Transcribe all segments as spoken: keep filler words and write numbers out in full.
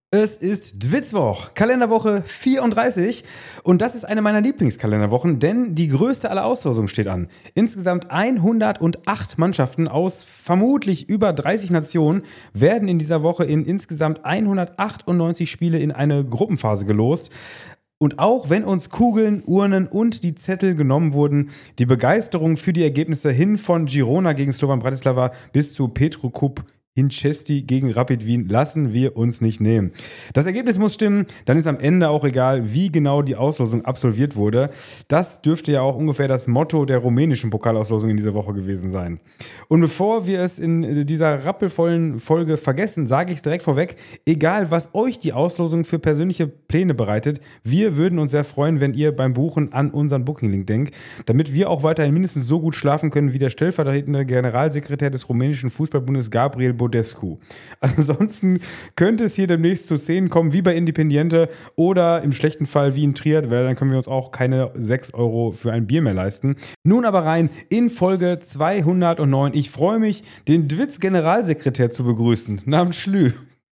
Es ist Dwitzwoch, Kalenderwoche vierunddreißig und das ist eine meiner Lieblingskalenderwochen, denn die größte aller Auslosungen steht an. Insgesamt hundertacht Mannschaften aus vermutlich über dreißig Nationen werden in dieser Woche in insgesamt hundertachtundneunzig Spiele in eine Gruppenphase gelost. Und auch wenn uns Kugeln, Urnen und die Zettel genommen wurden, die Begeisterung für die Ergebnisse hin von Girona gegen Slovan Bratislava bis zu Petrocup Hinchesti gegen Rapid Wien lassen wir uns nicht nehmen. Das Ergebnis muss stimmen, dann ist am Ende auch egal, wie genau die Auslosung absolviert wurde. Das dürfte ja auch ungefähr das Motto der rumänischen Pokalauslosung in dieser Woche gewesen sein. Und bevor wir es in dieser rappelvollen Folge vergessen, sage ich es direkt vorweg, egal was euch die Auslosung für persönliche Pläne bereitet, wir würden uns sehr freuen, wenn ihr beim Buchen an unseren Booking-Link denkt, damit wir auch weiterhin mindestens so gut schlafen können wie der stellvertretende Generalsekretär des rumänischen Fußballbundes Gabriel Bodescu. Ansonsten könnte es hier demnächst zu Szenen kommen, wie bei Independiente oder im schlechten Fall wie in Trier, weil dann können wir uns auch keine sechs Euro für ein Bier mehr leisten. Nun aber rein in Folge zweihundertneun. Ich freue mich, den Dwitz-Generalsekretär zu begrüßen. Namens Schlü.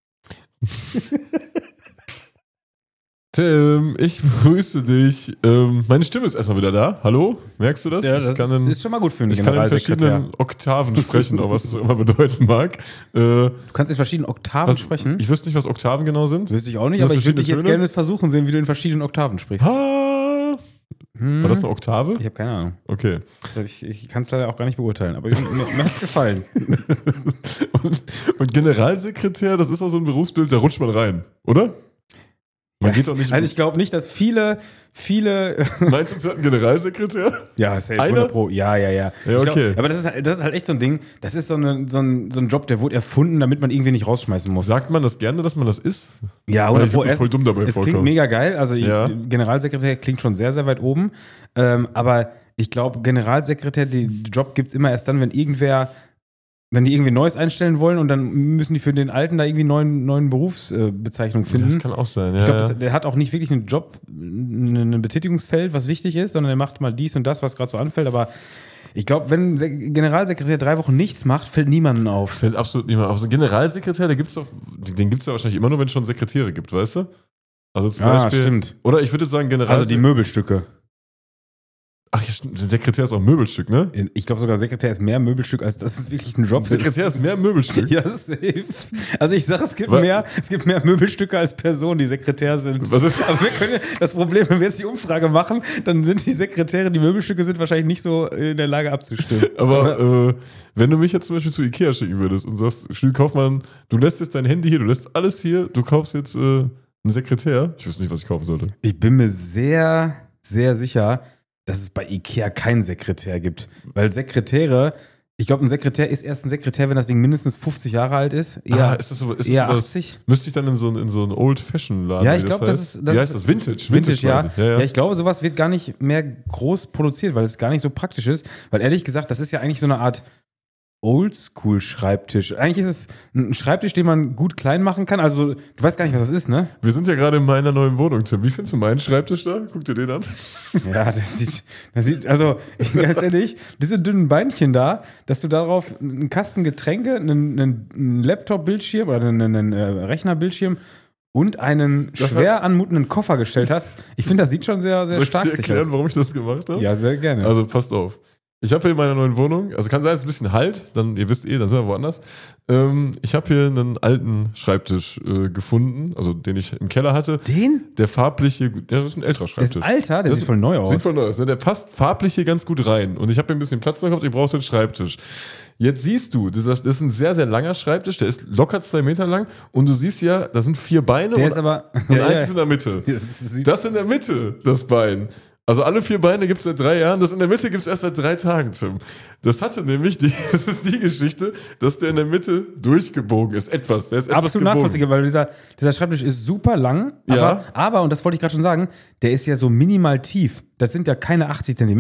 Tim, ich begrüße dich. Ähm, meine Stimme ist erstmal wieder da. Hallo? Merkst du das? Ja, das ich kann in, ist schon mal gut für einen Ich kann in verschiedenen Oktaven sprechen, auch was das immer bedeuten mag. Äh, du kannst in verschiedenen Oktaven was, sprechen? Ich wüsste nicht, was Oktaven genau sind. Wüsste ich auch nicht, Sind aber das ich würde dich jetzt verschiedene gerne versuchen sehen, wie du in verschiedenen Oktaven sprichst. Ha! Hm. War das eine Oktave? Ich habe keine Ahnung. Okay. Also ich ich kann es leider auch gar nicht beurteilen, aber mir, mir hat es gefallen. und, und Generalsekretär, das ist auch so ein Berufsbild, da rutscht man rein, oder? Man Ja, geht doch nicht. Also ich glaube nicht, dass viele, viele. Meinst du, es wird ein Generalsekretär? Ja, safe, Einer? hundert Pro. Ja, ja, ja. Ja, Ich okay. Glaub, aber das ist, halt, das ist halt echt so ein Ding. Das ist so, eine, so, ein, so ein Job, der wurde erfunden, damit man irgendwie nicht rausschmeißen muss. Sagt man das gerne, dass man das ist? Ja, Weil hundert ich Pro. würd mir voll dumm dabei Es vorkommen. klingt mega geil. Also Ja. Generalsekretär klingt schon sehr, sehr weit oben. Ähm, aber ich glaube, Generalsekretär, den Job gibt es immer erst dann, wenn irgendwer. Wenn die irgendwie Neues einstellen wollen und dann müssen die für den Alten da irgendwie neuen, neuen Berufsbezeichnung finden. Das kann auch sein, ja. Ich glaube, ja. der hat auch nicht wirklich einen Job, ein Betätigungsfeld, was wichtig ist, sondern er macht mal dies und das, was gerade so anfällt. Aber ich glaube, wenn ein Generalsekretär drei Wochen nichts macht, fällt niemandem auf. Fällt absolut niemand auf. So ein Generalsekretär, der gibt's doch, den gibt es ja wahrscheinlich immer nur, wenn es schon Sekretäre gibt, weißt du? Also zum Ah, Beispiel. stimmt. Oder ich würde sagen, Generalsekretär. Also die Möbelstücke. Ach ja, stimmt. Der Sekretär ist auch ein Möbelstück, ne? Ich glaube sogar, Sekretär ist mehr Möbelstück, als das ist wirklich ein Job. Sekretär ist mehr ein Möbelstück. Ja, safe. Also ich sage, es gibt Was? mehr, es gibt mehr Möbelstücke als Personen, die Sekretär sind. Was ist? Aber wir können ja, das Problem, wenn wir jetzt die Umfrage machen, dann sind die Sekretäre, die Möbelstücke sind wahrscheinlich nicht so in der Lage abzustimmen. Aber äh, wenn du mich jetzt zum Beispiel zu Ikea schicken würdest und sagst, Schnell Kaufmann, du lässt jetzt dein Handy hier, du lässt alles hier, du kaufst jetzt äh, einen Sekretär. Ich wüsste nicht, was ich kaufen sollte. Ich bin mir sehr, sehr sicher, dass es bei Ikea keinen Sekretär gibt. Weil Sekretäre, ich glaube, ein Sekretär ist erst ein Sekretär, wenn das Ding mindestens fünfzig Jahre alt ist. Eher, ah, ist das so, ist eher das sowas, achtzig. Müsste ich dann in so, in so einen Old-Fashion-Laden? Ja, ich wie das glaube, das heißt? ist. Das Wie heißt das? Vintage. Vintage, ja. quasi. ja, ja. Ja, ich glaube, sowas wird gar nicht mehr groß produziert, weil es gar nicht so praktisch ist. Weil ehrlich gesagt, das ist ja eigentlich so eine Art Oldschool-Schreibtisch. Eigentlich ist es ein Schreibtisch, den man gut klein machen kann. Also, du weißt gar nicht, was das ist, ne? Wir sind ja gerade in meiner neuen Wohnung, Tim. Wie findest du meinen Schreibtisch da? Guck dir den an. Ja, das sieht, das sieht, also ganz ehrlich, diese dünnen Beinchen da, dass du darauf einen Kasten Getränke, einen, einen, einen Laptop-Bildschirm oder einen, einen äh, Rechnerbildschirm und einen Das schwer hat- anmutenden Koffer gestellt hast. Ich finde, das sieht schon sehr, sehr Soll ich stark dir sich erklären, aus. warum ich das gemacht habe? Ja, sehr gerne. Also passt auf. Ich habe hier in meiner neuen Wohnung, also kann sein, es ist ein bisschen halt, dann, ihr wisst eh, dann sind wir woanders. Ähm, ich habe hier einen alten Schreibtisch äh, gefunden, also den ich im Keller hatte. Den? Der farbliche, ja, das ist ein älterer Das Schreibtisch. ist alter, der Das sieht voll neu aus. Sieht voll neu aus, ne? Der passt farblich hier ganz gut rein. Und ich habe hier ein bisschen Platz noch gehabt, ich brauche den Schreibtisch. Jetzt siehst du, das ist ein sehr, sehr langer Schreibtisch, der ist locker zwei Meter lang und du siehst ja, da sind vier Beine Der und, ist aber. und Ja, eins ja. ist in der Mitte. Das sieht- Das in der Mitte, das Bein. Also alle vier Beine gibt es seit drei Jahren, das in der Mitte gibt es erst seit drei Tagen, Tim. Das hatte nämlich, die, das ist die Geschichte, dass der in der Mitte durchgebogen ist. Etwas, der ist etwas Absolut gebogen. nachvollziehbar, weil dieser, dieser Schreibtisch ist super lang, aber, Ja. aber, und das wollte ich gerade schon sagen, der ist ja so minimal tief. Das sind ja keine achtzig Zentimeter.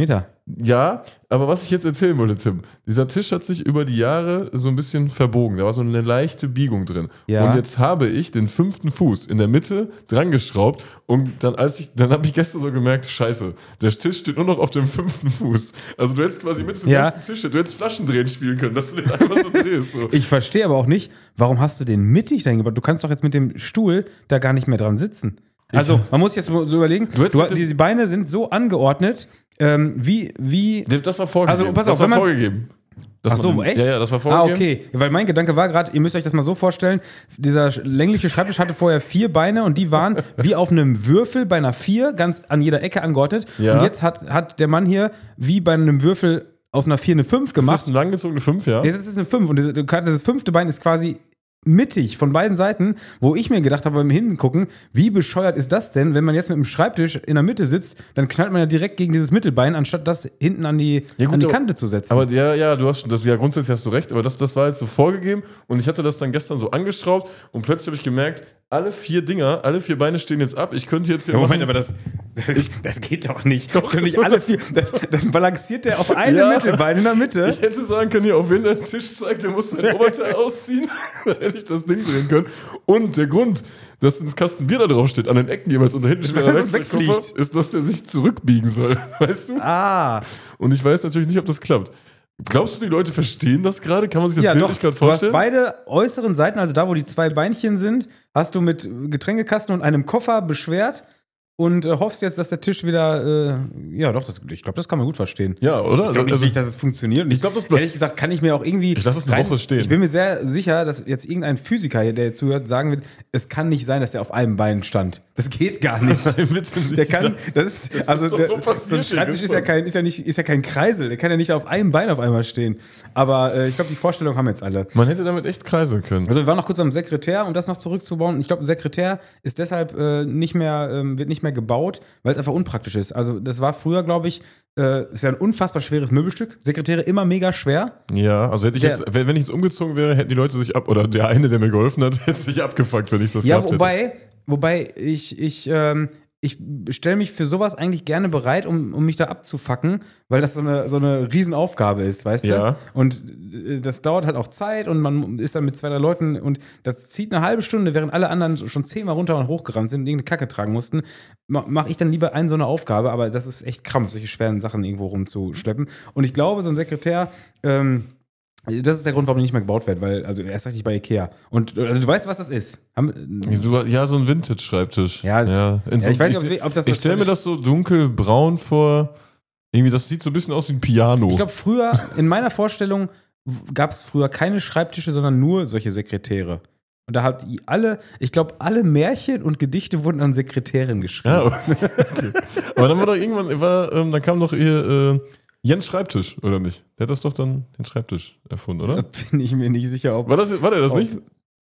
Ja, aber was ich jetzt erzählen wollte, Tim, dieser Tisch hat sich über die Jahre so ein bisschen verbogen. Da war so eine leichte Biegung drin. Ja. Und jetzt habe ich den fünften Fuß in der Mitte dran geschraubt und dann als ich, dann habe ich gestern so gemerkt, scheiße, der Tisch steht nur noch auf dem fünften Fuß. Also du hättest quasi mit zum Ja. nächsten Tisch, du hättest Flaschendrehen spielen können, dass du den einfach so drehst. So. Ich verstehe aber auch nicht, warum hast du den mittig dahin gebaut? Du kannst doch jetzt mit dem Stuhl da gar nicht mehr dran sitzen. Also, man muss sich jetzt so überlegen, Du hättest du, mit dem- diese Beine sind so angeordnet, ähm, wie, wie. Das war vorgegeben. Also, pass das auf, war wenn man- vorgegeben. Dass Ach so, man- echt? Ja, ja, das war Ah, vorgegeben. okay. Weil mein Gedanke war gerade, ihr müsst euch das mal so vorstellen, dieser sch- längliche Schreibtisch hatte vorher vier Beine und die waren wie auf einem Würfel bei einer vier, ganz an jeder Ecke angeordnet. Ja. Und jetzt hat, hat der Mann hier wie bei einem Würfel aus einer vier eine fünf Das gemacht. ist eine langgezogene fünf, ja? Jetzt ist es eine fünf und diese- das fünfte Bein ist quasi mittig von beiden Seiten, wo ich mir gedacht habe beim Hingucken, wie bescheuert ist das denn, wenn man jetzt mit dem Schreibtisch in der Mitte sitzt, dann knallt man ja direkt gegen dieses Mittelbein, anstatt das hinten an die, Ja, gut, an die aber- Kante zu setzen. Aber ja, ja, du hast schon, das, ja, grundsätzlich hast du recht, aber das, das war jetzt so vorgegeben und ich hatte das dann gestern so angeschraubt und plötzlich habe ich gemerkt, alle vier Dinger, alle vier Beine stehen jetzt ab. Ich könnte jetzt hier. Ja, Moment, machen- aber das, das geht doch nicht. Doch, doch nicht alle vier. Das, dann balanciert der auf einem Ja. Mittelbein in der Mitte. Ich hätte sagen können, hier, auf wen der Tisch zeigt, der muss sein Oberteil ausziehen. Dann hätte ich das Ding drehen können. Und der Grund, dass das Kasten Bier da drauf steht, an den Ecken jeweils unter hinten schwerer Dass es Werkzeugkoffer, wegfliegt. ist, dass der sich zurückbiegen soll. Weißt du? Ah. Und ich weiß natürlich nicht, ob das klappt. Glaubst du, die Leute verstehen das gerade? Kann man sich das Ja, Bild doch. nicht gerade Du hast vorstellen? beide äußeren Seiten, also da, wo die zwei Beinchen sind, hast du mit Getränkekasten und einem Koffer beschwert und äh, hoffst jetzt, dass der Tisch wieder. Äh, ja, doch, das, ich glaube, das kann man gut verstehen. Ja, oder? Ich glaube nicht, Also- wirklich, dass es funktioniert. Und Ich glaub, das bleibt- ehrlich gesagt, kann ich mir auch irgendwie. Ich lass es eine Woche stehen. Ich bin mir sehr sicher, dass jetzt irgendein Physiker hier, der jetzt zuhört, sagen wird, es kann nicht sein, dass der auf einem Bein stand. Das geht gar nicht. Nein, bitte nicht. Der kann, das ist, Das also ist doch der, so passiert so ein Schreibtisch ist ja, gestern. kein, ist, ja nicht, ist ja kein Kreisel. Der kann ja nicht auf einem Bein auf einmal stehen. Aber äh, ich glaube, die Vorstellung haben jetzt alle. Man hätte damit echt kreiseln können. Also wir waren noch kurz beim Sekretär, um das noch zurückzubauen. Ich glaube, ein Sekretär ist deshalb äh, nicht mehr, ähm, wird nicht mehr gebaut, weil es einfach unpraktisch ist. Also das war früher, glaube ich, äh, ist ja ein unfassbar schweres Möbelstück. Sekretäre immer mega schwer. Ja, also hätte ich Der- jetzt, wenn wenn ich jetzt umgezogen wäre, hätten die Leute sich ab, oder der eine, der mir geholfen hat, hätte sich abgefuckt, wenn ich das Ja, gehabt hätte. wobei, wobei ich, ich, ähm, ich stelle mich für sowas eigentlich gerne bereit, um, um mich da abzufacken, weil das so eine, so eine Riesenaufgabe ist, weißt Ja. du? Und äh, das dauert halt auch Zeit und man ist dann mit zwei, drei Leuten und das zieht eine halbe Stunde, während alle anderen schon zehnmal runter und hochgerannt sind und irgendeine Kacke tragen mussten, mache ich dann lieber eine so eine Aufgabe, aber das ist echt krampf, solche schweren Sachen irgendwo rumzuschleppen. Und ich glaube, so ein Sekretär, ähm, das ist der Grund, warum die nicht mehr gebaut wird, weil, also erst richtig bei Ikea. Und also du weißt, was das ist. Haben, So, ja, so ein Vintage-Schreibtisch. Ja, ja, in so, ja, ich weiß nicht, ob, ob das ich stelle mir das so dunkelbraun vor. Irgendwie, das sieht so ein bisschen aus wie ein Piano. Ich glaube, früher, in meiner Vorstellung, gab es früher keine Schreibtische, sondern nur solche Sekretäre. Und da hat die alle, ich glaube, alle Märchen und Gedichte wurden an Sekretärin geschrieben. ja, okay. Aber dann war doch irgendwann, war, ähm, dann kam doch ihr äh, Jens Schreibtisch, oder nicht? Der hat das doch dann den Schreibtisch erfunden, oder? Da bin ich mir nicht sicher, ob. War, das, war der das ob- nicht?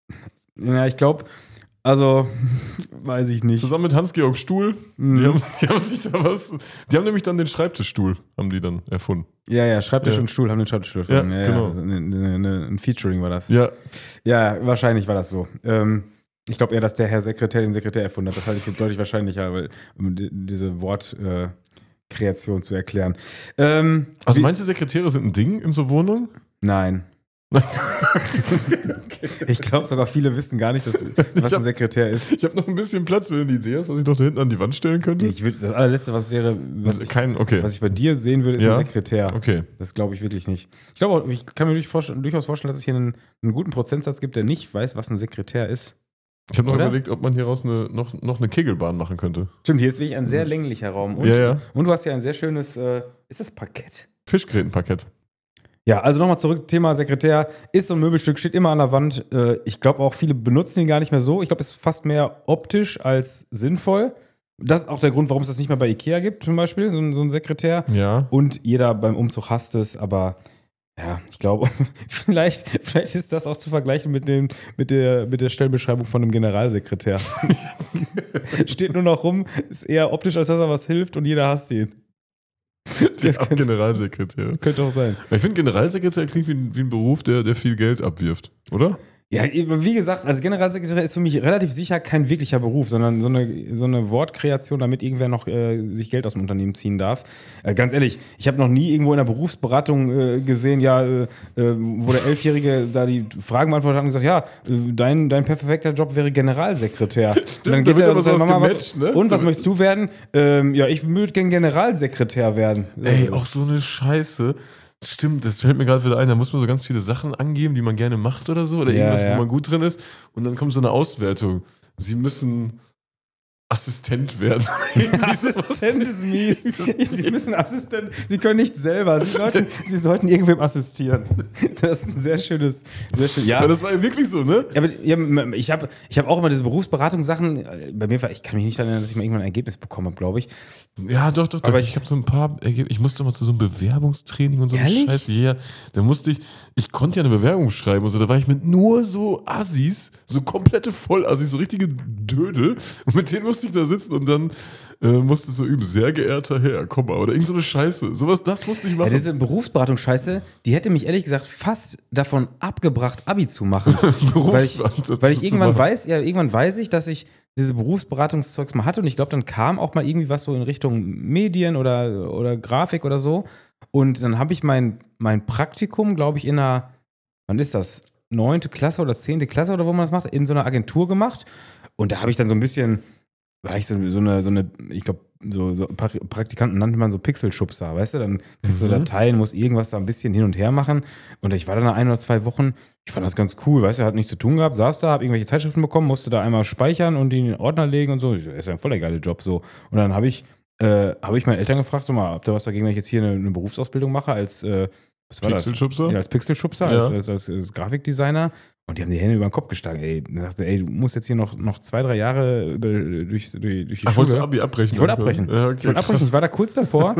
Ja, ich glaube, also, weiß ich nicht. Zusammen mit Hans-Georg Stuhl. Mhm. Die, haben, die haben sich da was. Die haben nämlich dann den Schreibtischstuhl, haben die dann erfunden. Ja, ja, Schreibtisch Ja. und Stuhl haben den Schreibtischstuhl Ja, erfunden. genau. Ja, ne, ne, ne, ein Featuring war das. Ja. Ja, wahrscheinlich war das so. Ähm, ich glaube eher, dass der Herr Sekretär den Sekretär erfunden hat. Das halte ich für deutlich wahrscheinlicher, weil, um die- diese Wortkreation äh, Kreation zu erklären. Ähm, Also wie- meinst du, Sekretäre sind ein Ding in so Wohnungen? Nein. Ich glaube sogar, viele wissen gar nicht, dass, was hab- ein Sekretär ist. Ich habe noch ein bisschen Platz, wenn du eine Idee hast, was ich noch da hinten an die Wand stellen könnte. Ich würd, das allerletzte, was wäre, was ich, Kein, okay. was ich bei dir sehen würde, ist Ja? ein Sekretär. Okay. Das glaube ich wirklich nicht. Ich glaube, auch- ich kann mir durch- vorstellen- durchaus vorstellen, dass es hier einen, einen guten Prozentsatz gibt, der nicht weiß, was ein Sekretär ist. Ich habe noch Oder? überlegt, ob man hieraus eine, noch, noch eine Kegelbahn machen könnte. Stimmt, hier ist wirklich ein sehr länglicher Raum. Und, Ja, ja. und du hast hier ein sehr schönes, äh, ist das Parkett? Fischgrätenparkett. Ja, also nochmal zurück, Thema Sekretär. Ist so ein Möbelstück, steht immer an der Wand. Äh, ich glaube auch, viele benutzen ihn gar nicht mehr so. Ich glaube, es ist fast mehr optisch als sinnvoll. Das ist auch der Grund, warum es das nicht mehr bei Ikea gibt, zum Beispiel, so ein, so ein Sekretär. Ja. Und jeder beim Umzug hasst es, aber ja, ich glaube, vielleicht, vielleicht ist das auch zu vergleichen mit, dem, mit, der, mit der Stellenbeschreibung von einem Generalsekretär. Steht nur noch rum, ist eher optisch, als dass er was hilft und jeder hasst ihn. Die Das könnte, Generalsekretär. könnte auch sein. Ich finde, Generalsekretär klingt wie, ein- wie ein Beruf, der, der viel Geld abwirft, oder? Ja, wie gesagt, also Generalsekretär ist für mich relativ sicher kein wirklicher Beruf, sondern so eine, so eine Wortkreation, damit irgendwer noch äh, sich Geld aus dem Unternehmen ziehen darf. Äh, ganz ehrlich, ich habe noch nie irgendwo in der Berufsberatung äh, gesehen, ja, äh, wo der Elfjährige da die Fragen beantwortet hat und gesagt, ja, dein, dein perfekter Job wäre Generalsekretär. Stimmt, und dann geht er so, so Mama, gematcht, was, ne? und was möchtest du werden? Ähm, ja, ich würde gerne Generalsekretär werden. Ey, auch so eine Scheiße. Stimmt, das fällt mir gerade wieder ein, da muss man so ganz viele Sachen angeben, die man gerne macht oder so, oder Ja, irgendwas, ja. wo man gut drin ist, und dann kommt so eine Auswertung. Sie müssen Assistent werden. Assistent ist mies. Sie müssen Assistent, Sie können nicht selber. Sie sollten, Sie sollten irgendwem assistieren. Das ist ein sehr schönes, sehr schön. Ja, Ja, das war ja wirklich so, ne? Ja, aber ja, ich habe ich hab auch immer diese Berufsberatungssachen. Bei mir war, ich kann mich nicht erinnern, dass ich mal irgendwann ein Ergebnis bekommen habe, glaube ich. Ja, doch, doch, doch. Aber ich ich- habe so ein paar, Ergeb- ich musste mal zu so einem Bewerbungstraining und so eine Ehrlich? Scheiße. Ja, da musste ich, ich konnte ja eine Bewerbung schreiben und so, da war ich mit nur so Assis, so komplette Vollassis, so richtige Dödel, und mit denen musste ich da sitzen und dann äh, musste so üben, sehr geehrter Herr, komm mal, oder irgend so eine Scheiße. Sowas, das musste ich Ja, machen. diese Berufsberatungsscheiße, die hätte mich ehrlich gesagt fast davon abgebracht, Abi zu machen. weil ich, Berufsberatungsscheiße weil ich zu irgendwann machen. weiß, ja, irgendwann weiß ich, dass ich diese Berufsberatungszeugs mal hatte und ich glaube, dann kam auch mal irgendwie was so in Richtung Medien oder, oder Grafik oder so. Und dann habe ich mein, mein Praktikum, glaube ich, in einer, wann ist das? Neunte Klasse oder zehnte Klasse oder wo man das macht, in so einer Agentur gemacht. Und da habe ich dann so ein bisschen, war ich so, so eine, so eine, ich glaube, so, so Pra- Praktikanten nannte man so Pixelschubser, weißt du? Dann kriegst du Mhm. Dateien, musst irgendwas da ein bisschen hin und her machen. Und ich war dann nach ein oder zwei Wochen, ich fand das ganz cool, weißt du, hat nichts zu tun gehabt, saß da, hab irgendwelche Zeitschriften bekommen, musste da einmal speichern und die in den Ordner legen und so. Das ist ja ein voller geile Job so. Und dann habe ich, äh, habe ich meine Eltern gefragt, so mal, habt ihr was dagegen, wenn ich jetzt hier eine, eine Berufsausbildung mache als, äh, was war das? Pixelschubser? Ja, als Pixelschubser, Ja. als, als, als, als Grafikdesigner. Und die haben die Hände über den Kopf geschlagen. Ey, da sagte, ey, du musst jetzt hier noch, noch zwei, drei Jahre über, durch, durch, durch die Ach, wolltest du Schule. Abi abbrechen? Ich wollte abbrechen. Ja, okay, ich wollte abbrechen. krass. Ich war da kurz davor,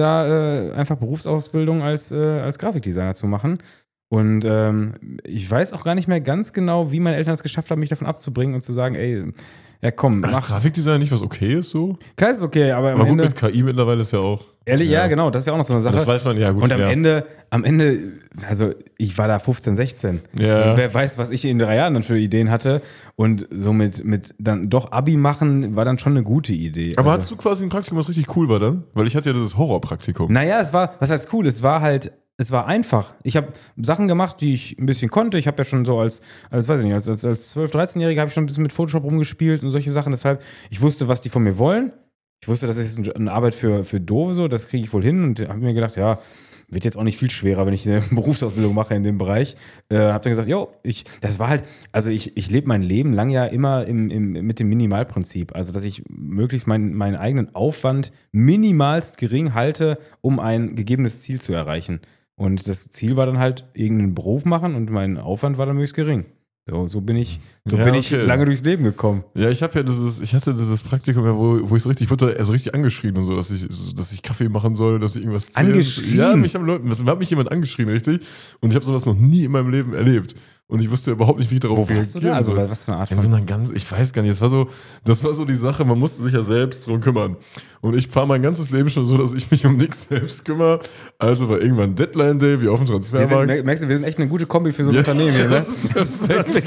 da äh, einfach Berufsausbildung als, äh, als Grafikdesigner zu machen. Und ähm, ich weiß auch gar nicht mehr ganz genau, wie meine Eltern es geschafft haben, mich davon abzubringen und zu sagen, ey, ja komm, Ist mach. Grafikdesign nicht was okay ist so? Klar ist okay, aber am Aber gut, Ende, mit K I mittlerweile ist ja auch. ehrlich, ja. genau, das ist ja auch noch so eine Sache. Das weiß man, ja gut. Und am ja. Ende, am Ende, also ich war da fünfzehn, sechzehn. Ja. Also wer weiß, was ich in drei Jahren dann für Ideen hatte. Und so mit, mit dann doch Abi machen, war dann schon eine gute Idee. Aber also, hattest du quasi ein Praktikum, was richtig cool war dann? Weil ich hatte ja dieses Horrorpraktikum. Naja, es war, was heißt cool, es war halt, es war einfach. Ich habe Sachen gemacht, die ich ein bisschen konnte. Ich habe ja schon so als, als weiß ich nicht, als, als, als zwölf-, dreizehnjähriger habe ich schon ein bisschen mit Photoshop rumgespielt und solche Sachen. Deshalb, ich wusste, was die von mir wollen. Ich wusste, das ist eine Arbeit für, für Doofe so, das kriege ich wohl hin und habe mir gedacht, ja, wird jetzt auch nicht viel schwerer, wenn ich eine Berufsausbildung mache in dem Bereich. Äh, habe dann gesagt, jo, ich, das war halt, also ich, ich lebe mein Leben lang ja immer im, im, mit dem Minimalprinzip. Also, dass ich möglichst meinen, meinen eigenen Aufwand minimalst gering halte, um ein gegebenes Ziel zu erreichen. Und das Ziel war dann halt irgendeinen Beruf machen und mein Aufwand war dann möglichst gering. So, so bin ich, so Ja, bin ich okay. lange durchs Leben gekommen. Ja, ich habe ja dieses, ich hatte dieses Praktikum, ja, wo, wo ich so richtig, ich wurde da so richtig angeschrien und so, dass ich, so, dass ich Kaffee machen soll, dass ich irgendwas zählen- Angeschrien? Ja, mich haben Leute, es hat mich jemand angeschrien, richtig. Und ich habe sowas noch nie in meinem Leben erlebt. Und ich wusste überhaupt nicht, wie ich darauf Wo warst du da? Also, soll. was für eine Art In so von. einer ganz, ich weiß gar nicht, das war so, das war so die Sache, man musste sich ja selbst drum kümmern. Und ich fahre mein ganzes Leben schon so, dass ich mich um nichts selbst kümmere. Also war irgendwann Deadline Day, wie auf dem Wir sind, Transfermarkt. mer- merkst du, wir sind echt eine gute Kombi für so ein Ja, Unternehmen hier, ne? das ist- das ist wirklich.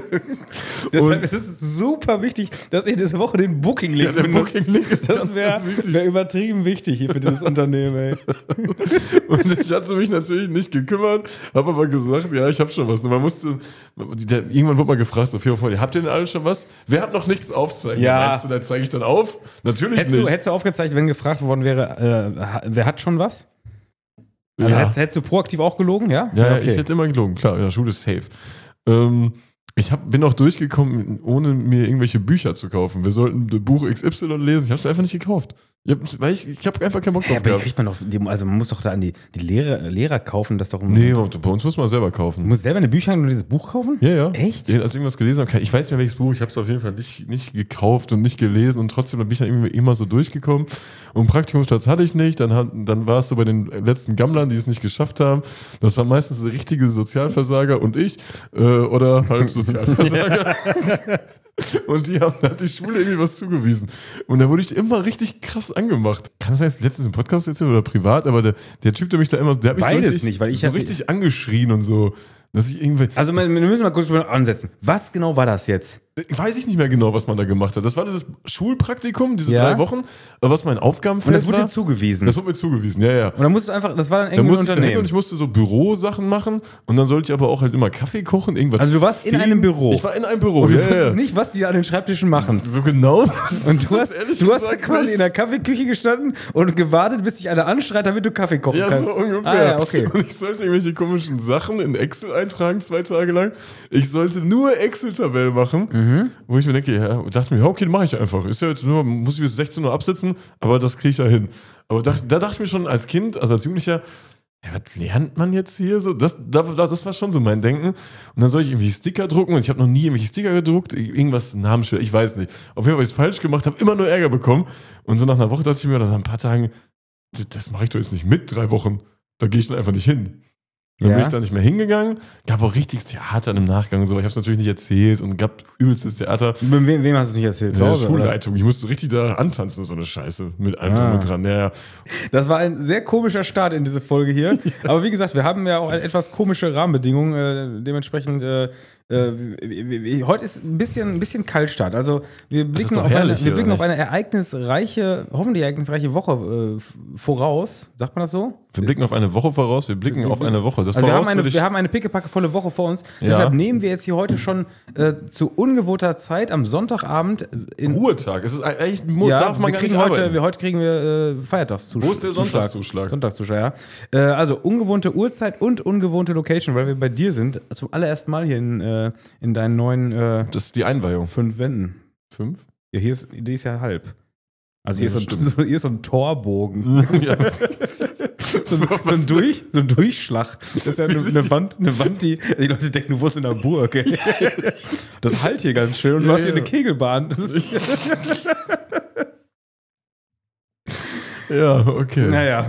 Deshalb ist es super wichtig, dass ihr diese Woche den Booking-Link Ja, der benutzt. Booking-Link ist das ganz, wäre ganz wichtig. wär übertrieben wichtig hier für dieses Unternehmen, ey. Und ich hatte mich natürlich nicht gekümmert, habe aber gesagt, ja, ich habe schon was. Und man musste, der, irgendwann wurde mal gefragt, so vier Uhr vorher, habt ihr denn alle schon was? Wer hat noch nichts aufzeigen? Ja. Meinst du, da zeige ich dann auf? Natürlich Hättest nicht. du, hättest du aufgezeigt, wenn gefragt worden wäre, äh, ha- wer hat schon was? Also ja, hättest, hättest du proaktiv auch gelogen, ja? ja, okay. ich hätte immer gelogen, klar, in der Schule ist safe. Ähm, ich hab, bin auch durchgekommen, ohne mir irgendwelche Bücher zu kaufen. Wir sollten Buch X Y lesen. Ich habe es einfach nicht gekauft. Ich habe weil ich, ich hab einfach keinen Bock Ja, drauf aber die gehabt. kriegt man doch, die, also man muss doch da an die, die Lehrer, Lehrer kaufen, das doch. Nee, bei uns muss man selber kaufen. Du musst selber eine Bücher und dieses Buch kaufen? Ja, ja. Echt? Den, als ich irgendwas gelesen habe, ich weiß nicht mehr welches Buch, ich habe es auf jeden Fall nicht, nicht gekauft und nicht gelesen und trotzdem bin ich dann irgendwie immer so durchgekommen. Und einen Praktikumsplatz hatte ich nicht, dann, hat, dann war es so bei den letzten Gammlern, die es nicht geschafft haben. Das waren meistens so richtige Sozialversager und ich äh, oder halt Sozialversager. Und die haben, da hat die Schule irgendwie was zugewiesen. Und da wurde ich immer richtig krass angemacht. Kann das heißt, letztens im Podcast erzählen oder privat, aber der, der Typ, der mich da immer, der hat mich Beides so richtig, nicht, weil ich so hab- richtig angeschrien und so. Dass ich irgendwie. Also wir müssen mal kurz ansetzen. Was genau war das jetzt? Weiß ich nicht mehr genau, was man da gemacht hat. Das war dieses Schulpraktikum, diese Ja. drei Wochen, was mein Aufgabenfeld Und das wurde war. dir zugewiesen. Das wurde mir zugewiesen, ja, ja. Und dann musst du einfach, das war dann Da irgendwie ein musste ich da hin Unternehmen. und ich musste so Bürosachen machen und dann sollte ich aber auch halt immer Kaffee kochen, irgendwas. Also du warst in fegen. einem Büro. Ich war in einem Büro, Und du ja, wusstest ja. nicht, was die an den Schreibtischen machen. So genau. Und du Das hast, ist ehrlich du hast da gesagt quasi nicht. in der Kaffeeküche gestanden und gewartet, bis dich einer anschreit, damit du Kaffee kochen Ja, kannst. so ungefähr. Ah, ja, okay. Und ich sollte irgendwelche komischen Sachen in Excel eintragen, zwei Tage lang. Ich sollte nur Excel-Tabellen machen, Mhm. wo ich mir denke, ja, und dachte mir, ja, okay, mache ich einfach. Ist ja jetzt nur, muss ich bis sechzehn Uhr absitzen, aber das kriege ich ja hin. Aber da, da dachte ich mir schon als Kind, also als Jugendlicher, ja, was lernt man jetzt hier so? Das, das, das war schon so mein Denken. Und dann soll ich irgendwie Sticker drucken und ich habe noch nie irgendwelche Sticker gedruckt, irgendwas Namensschilder, ich weiß nicht. Auf jeden Fall, weil ich es falsch gemacht habe, immer nur Ärger bekommen. Und so nach einer Woche dachte ich mir, oder nach ein paar Tagen, das, das mache ich doch jetzt nicht mit, drei Wochen. Da gehe ich dann einfach nicht hin. Dann Ja. bin ich da nicht mehr hingegangen. Gab auch richtiges Theater im Nachgang und so. Ich habe es natürlich nicht erzählt und gab übelstes Theater. Wem, wem hast du es nicht erzählt? Zu Ja, Hause, oder? Schulleitung. Ich musste richtig da antanzen, so eine Scheiße. Mit allem Ah. drum und dran. Ja, ja. Das war ein sehr komischer Start in diese Folge hier. Aber wie gesagt, wir haben ja auch etwas komische Rahmenbedingungen. Äh, dementsprechend, äh, äh, w- w- heute ist ein bisschen, ein bisschen Kaltstart. Also wir blicken, doch auf eine, herrlich wir hier, blicken oder auf eine ereignisreiche, hoffentlich ereignisreiche Woche äh, f- voraus. Sagt man das so? Wir blicken auf eine Woche voraus. Wir blicken auf eine Woche. Das Also wir, haben voraus eine, würde ich- wir haben eine pickepackevolle Woche vor uns. Ja. Deshalb nehmen wir jetzt hier heute schon äh, zu ungewohnter Zeit am Sonntagabend in Ruhetag. Es ist eigentlich, Mo- ja, darf man wir gar kriegen nicht heute, arbeiten. wir, heute kriegen wir äh, Feiertagszuschlag. Wo ist der Sonntagszuschlag? Sonntagszuschlag, ja. Äh, also ungewohnte Uhrzeit und ungewohnte Location, weil wir bei dir sind. Zum allerersten Mal hier in, äh, in deinen neuen äh, Das ist die Einweihung. fünf Wänden. Fünf? Ja, hier ist, die ist ja halb. Also hier, Ja, ist so, das so, hier ist so ein Torbogen. ja. So, ein- so, ein Durch, so ein Durchschlag. Das ist ja eine, eine, Wand, eine Wand, die die Leute denken, du wohnst in einer Burg. Ey. Das halt hier ganz schön. Und du Ja, hast hier ja. eine Kegelbahn. Das ist, ja, okay. naja.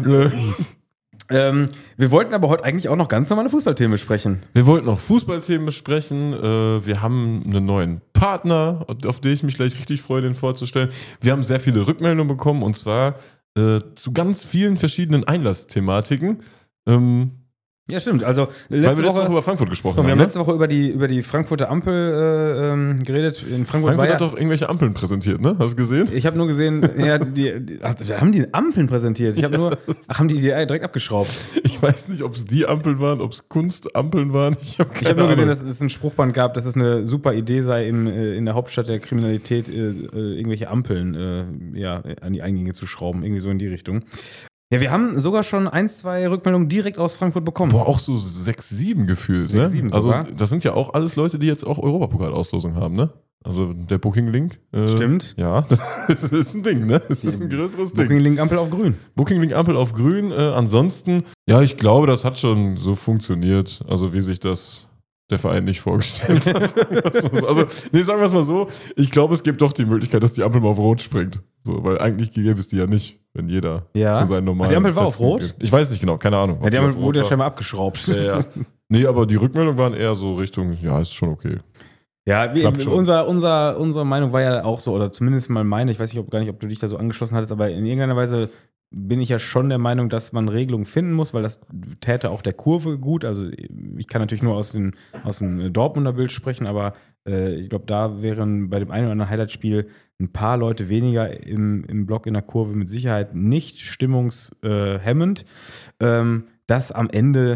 Ähm, wir wollten aber heute eigentlich auch noch ganz normale Fußballthemen besprechen. Wir wollten noch Fußballthemen besprechen. Äh, Wir haben einen neuen Partner, auf den ich mich gleich richtig freue, den vorzustellen. Wir haben sehr viele Rückmeldungen bekommen und zwar äh, zu ganz vielen verschiedenen Einlassthematiken. Ähm, Ja, stimmt. Also Weil letzte wir letzte Woche Woche, über Frankfurt gesprochen komm, wir haben. haben Ne? letzte Woche über die, über die Frankfurter Ampel äh, ähm, geredet. In Frankfurt, Frankfurt war ja, hat doch irgendwelche Ampeln präsentiert, ne? Hast du gesehen? ich habe nur gesehen, ja, die, die, also, haben die Ampeln präsentiert? Ich habe nur, ach, haben die die direkt abgeschraubt? Ich weiß nicht, ob es die Ampeln waren, ob es Kunstampeln waren. Ich habe Ich habe nur gesehen, dass es ein Spruchband gab, dass es eine super Idee sei, im, äh, in der Hauptstadt der Kriminalität äh, äh, irgendwelche Ampeln äh, ja, an die Eingänge zu schrauben. Irgendwie so in die Richtung. Ja, wir haben sogar schon ein, zwei Rückmeldungen direkt aus Frankfurt bekommen. Boah, auch so sechs, sieben gefühlt, Sechs, ne? sieben also sogar. das sind ja auch alles Leute, die jetzt auch Europapokal-Auslosung haben, ne? Also der Booking-Link. Äh, Stimmt. Ja, das ist ein Ding, ne? Das ist ein größeres Ding. Booking Link Ampel auf grün. Booking-Link Ampel auf grün. Äh, ansonsten, ja, ich glaube, das hat schon so funktioniert. Also wie sich das der Verein nicht vorgestellt hat. Sagen wir's mal so. Also, nee, sagen wir es mal so. Ich glaube, es gibt doch die Möglichkeit, dass die Ampel mal auf Rot springt. So, weil eigentlich gäbe es die ja nicht, wenn jeder Ja. zu seinen normalen Ach, die Ampel war auf Plätzen Rot? geht. Ich weiß nicht genau, keine Ahnung. Ja, ob die auf Ampel Rot wurde ja war. scheinbar abgeschraubt. Ja, ja. Nee, aber die Rückmeldungen waren eher so Richtung, ja, ist schon okay. Ja, wir, Klappt schon. unser, unser, unsere Meinung war ja auch so, oder zumindest mal meine, ich weiß nicht, ob, gar nicht, ob du dich da so angeschlossen hattest, aber in irgendeiner Weise bin ich ja schon der Meinung, dass man Regelungen finden muss, weil das täte auch der Kurve gut. Also ich kann natürlich nur aus, den, aus dem Dortmunder Bild sprechen, aber äh, ich glaube, da wären bei dem einen oder anderen Highlight-Spiel ein paar Leute weniger im, im Block in der Kurve mit Sicherheit nicht stimmungshemmend. Ähm, dass am Ende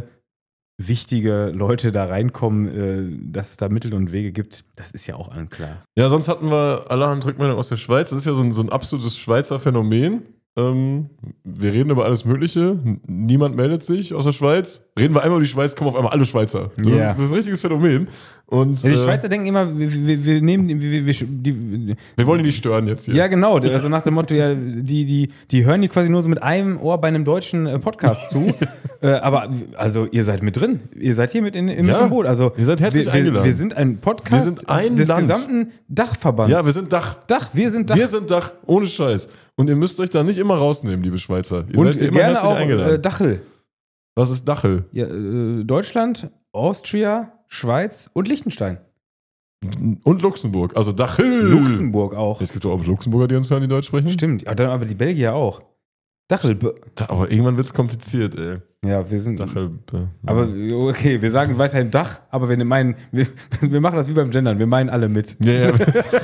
wichtige Leute da reinkommen, äh, dass es da Mittel und Wege gibt, das ist ja auch allen klar. Ja, sonst hatten wir allerhand Rückmeldungen aus der Schweiz. Das ist ja so ein, so ein absolutes Schweizer Phänomen. Ähm, wir reden über alles Mögliche. N- Niemand meldet sich aus der Schweiz. Reden wir einmal über die Schweiz, kommen auf einmal alle Schweizer. Das, Ja. ist, das ist ein richtiges Phänomen. Und, Ja, die äh, Schweizer denken immer, wir, wir, wir nehmen die, wir, wir, die, wir wollen die nicht stören jetzt hier. ja genau, also nach dem Motto, ja, die, die, die hören die quasi nur so mit einem Ohr bei einem deutschen äh, Podcast zu, äh, aber also ihr seid mit drin, ihr seid hier mit, in, in, Ja, mit im Boot, also ihr seid herzlich wir, eingeladen. Wir, wir sind ein Podcast Wir sind ein des Land. gesamten Dachverbands. Ja, wir sind Dach. Dach, wir sind Dach. Wir sind Dach, ohne Scheiß. Und ihr müsst euch da nicht immer rausnehmen, liebe Schweizer. Ihr und seid hier immer gerne herzlich auch eingeladen. äh, Dachel. Was ist Dachel? Ja, äh, Deutschland, Austria, Schweiz und Liechtenstein. Und Luxemburg. Also Dachel. Luxemburg auch. Es gibt doch auch Luxemburger, die uns hören, die Deutsch sprechen. Stimmt, ja, dann aber die Belgier auch. Dachel. Da- Aber irgendwann wird es kompliziert, ey. Ja, wir sind. Dach, äh, Aber okay, wir sagen weiterhin Dach, aber wir meinen, wir, wir machen das wie beim Gendern, wir meinen alle mit. Ja, ja.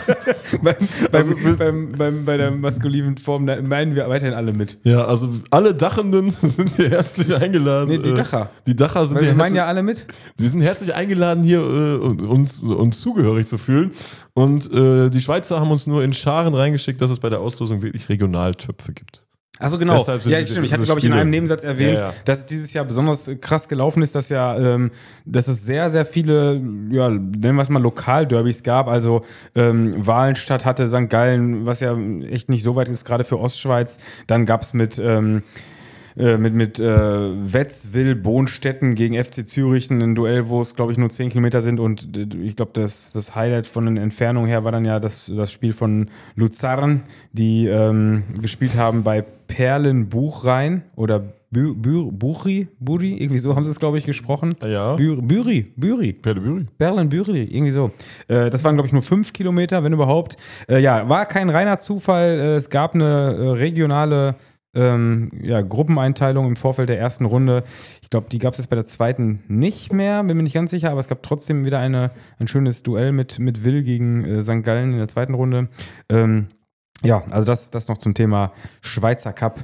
beim, Also, beim, beim, beim, bei der maskulinen Form da meinen wir weiterhin alle mit. Ja, also alle Dachenden sind hier herzlich eingeladen. Nee, die Dacher. Die Dacher sind Weil hier wir meinen herzlich- ja alle mit. Wir sind herzlich eingeladen, hier äh, uns, uns zugehörig zu fühlen. Und äh, die Schweizer haben uns nur in Scharen reingeschickt, dass es bei der Auslosung wirklich Regionaltöpfe gibt. Achso, genau. Deshalb sind Ja, diese- stimmt. Ich hatte, diese glaube ich, in Spiele- einem Nebensatz erwähnt, Ja, ja. dass es dieses Jahr besonders krass gelaufen ist, dass ja, ähm, dass es sehr, sehr viele, ja, nennen wir es mal Lokalderbys gab. Also ähm, Walenstadt hatte Sankt Gallen, was ja echt nicht so weit ist, gerade für Ostschweiz. Dann gab es mit ähm, äh, mit, mit äh, Wetzwil, Bonstetten gegen F C Zürich ein Duell, wo es, glaube ich, nur zehn Kilometer sind. Und äh, ich glaube, das, das Highlight von den Entfernungen her war dann ja das, das Spiel von Luzern, die ähm, gespielt haben bei Perlenbuchrein oder Bü, Bü, Buchi, Buri, irgendwie so haben sie es, glaube ich, gesprochen. Ja. Bü, Büri, Büri. Perdebüri. Berlin-Büri, irgendwie so. Äh, das waren, glaube ich, nur fünf Kilometer, wenn überhaupt. Äh, ja, war kein reiner Zufall. Äh, es gab eine äh, regionale ähm, ja, Gruppeneinteilung im Vorfeld der ersten Runde. Ich glaube, die gab es jetzt bei der zweiten nicht mehr, bin mir nicht ganz sicher, aber es gab trotzdem wieder eine, ein schönes Duell mit, mit Will gegen äh, Sankt Gallen in der zweiten Runde. Ähm, ja, also das, das noch zum Thema Schweizer Cup.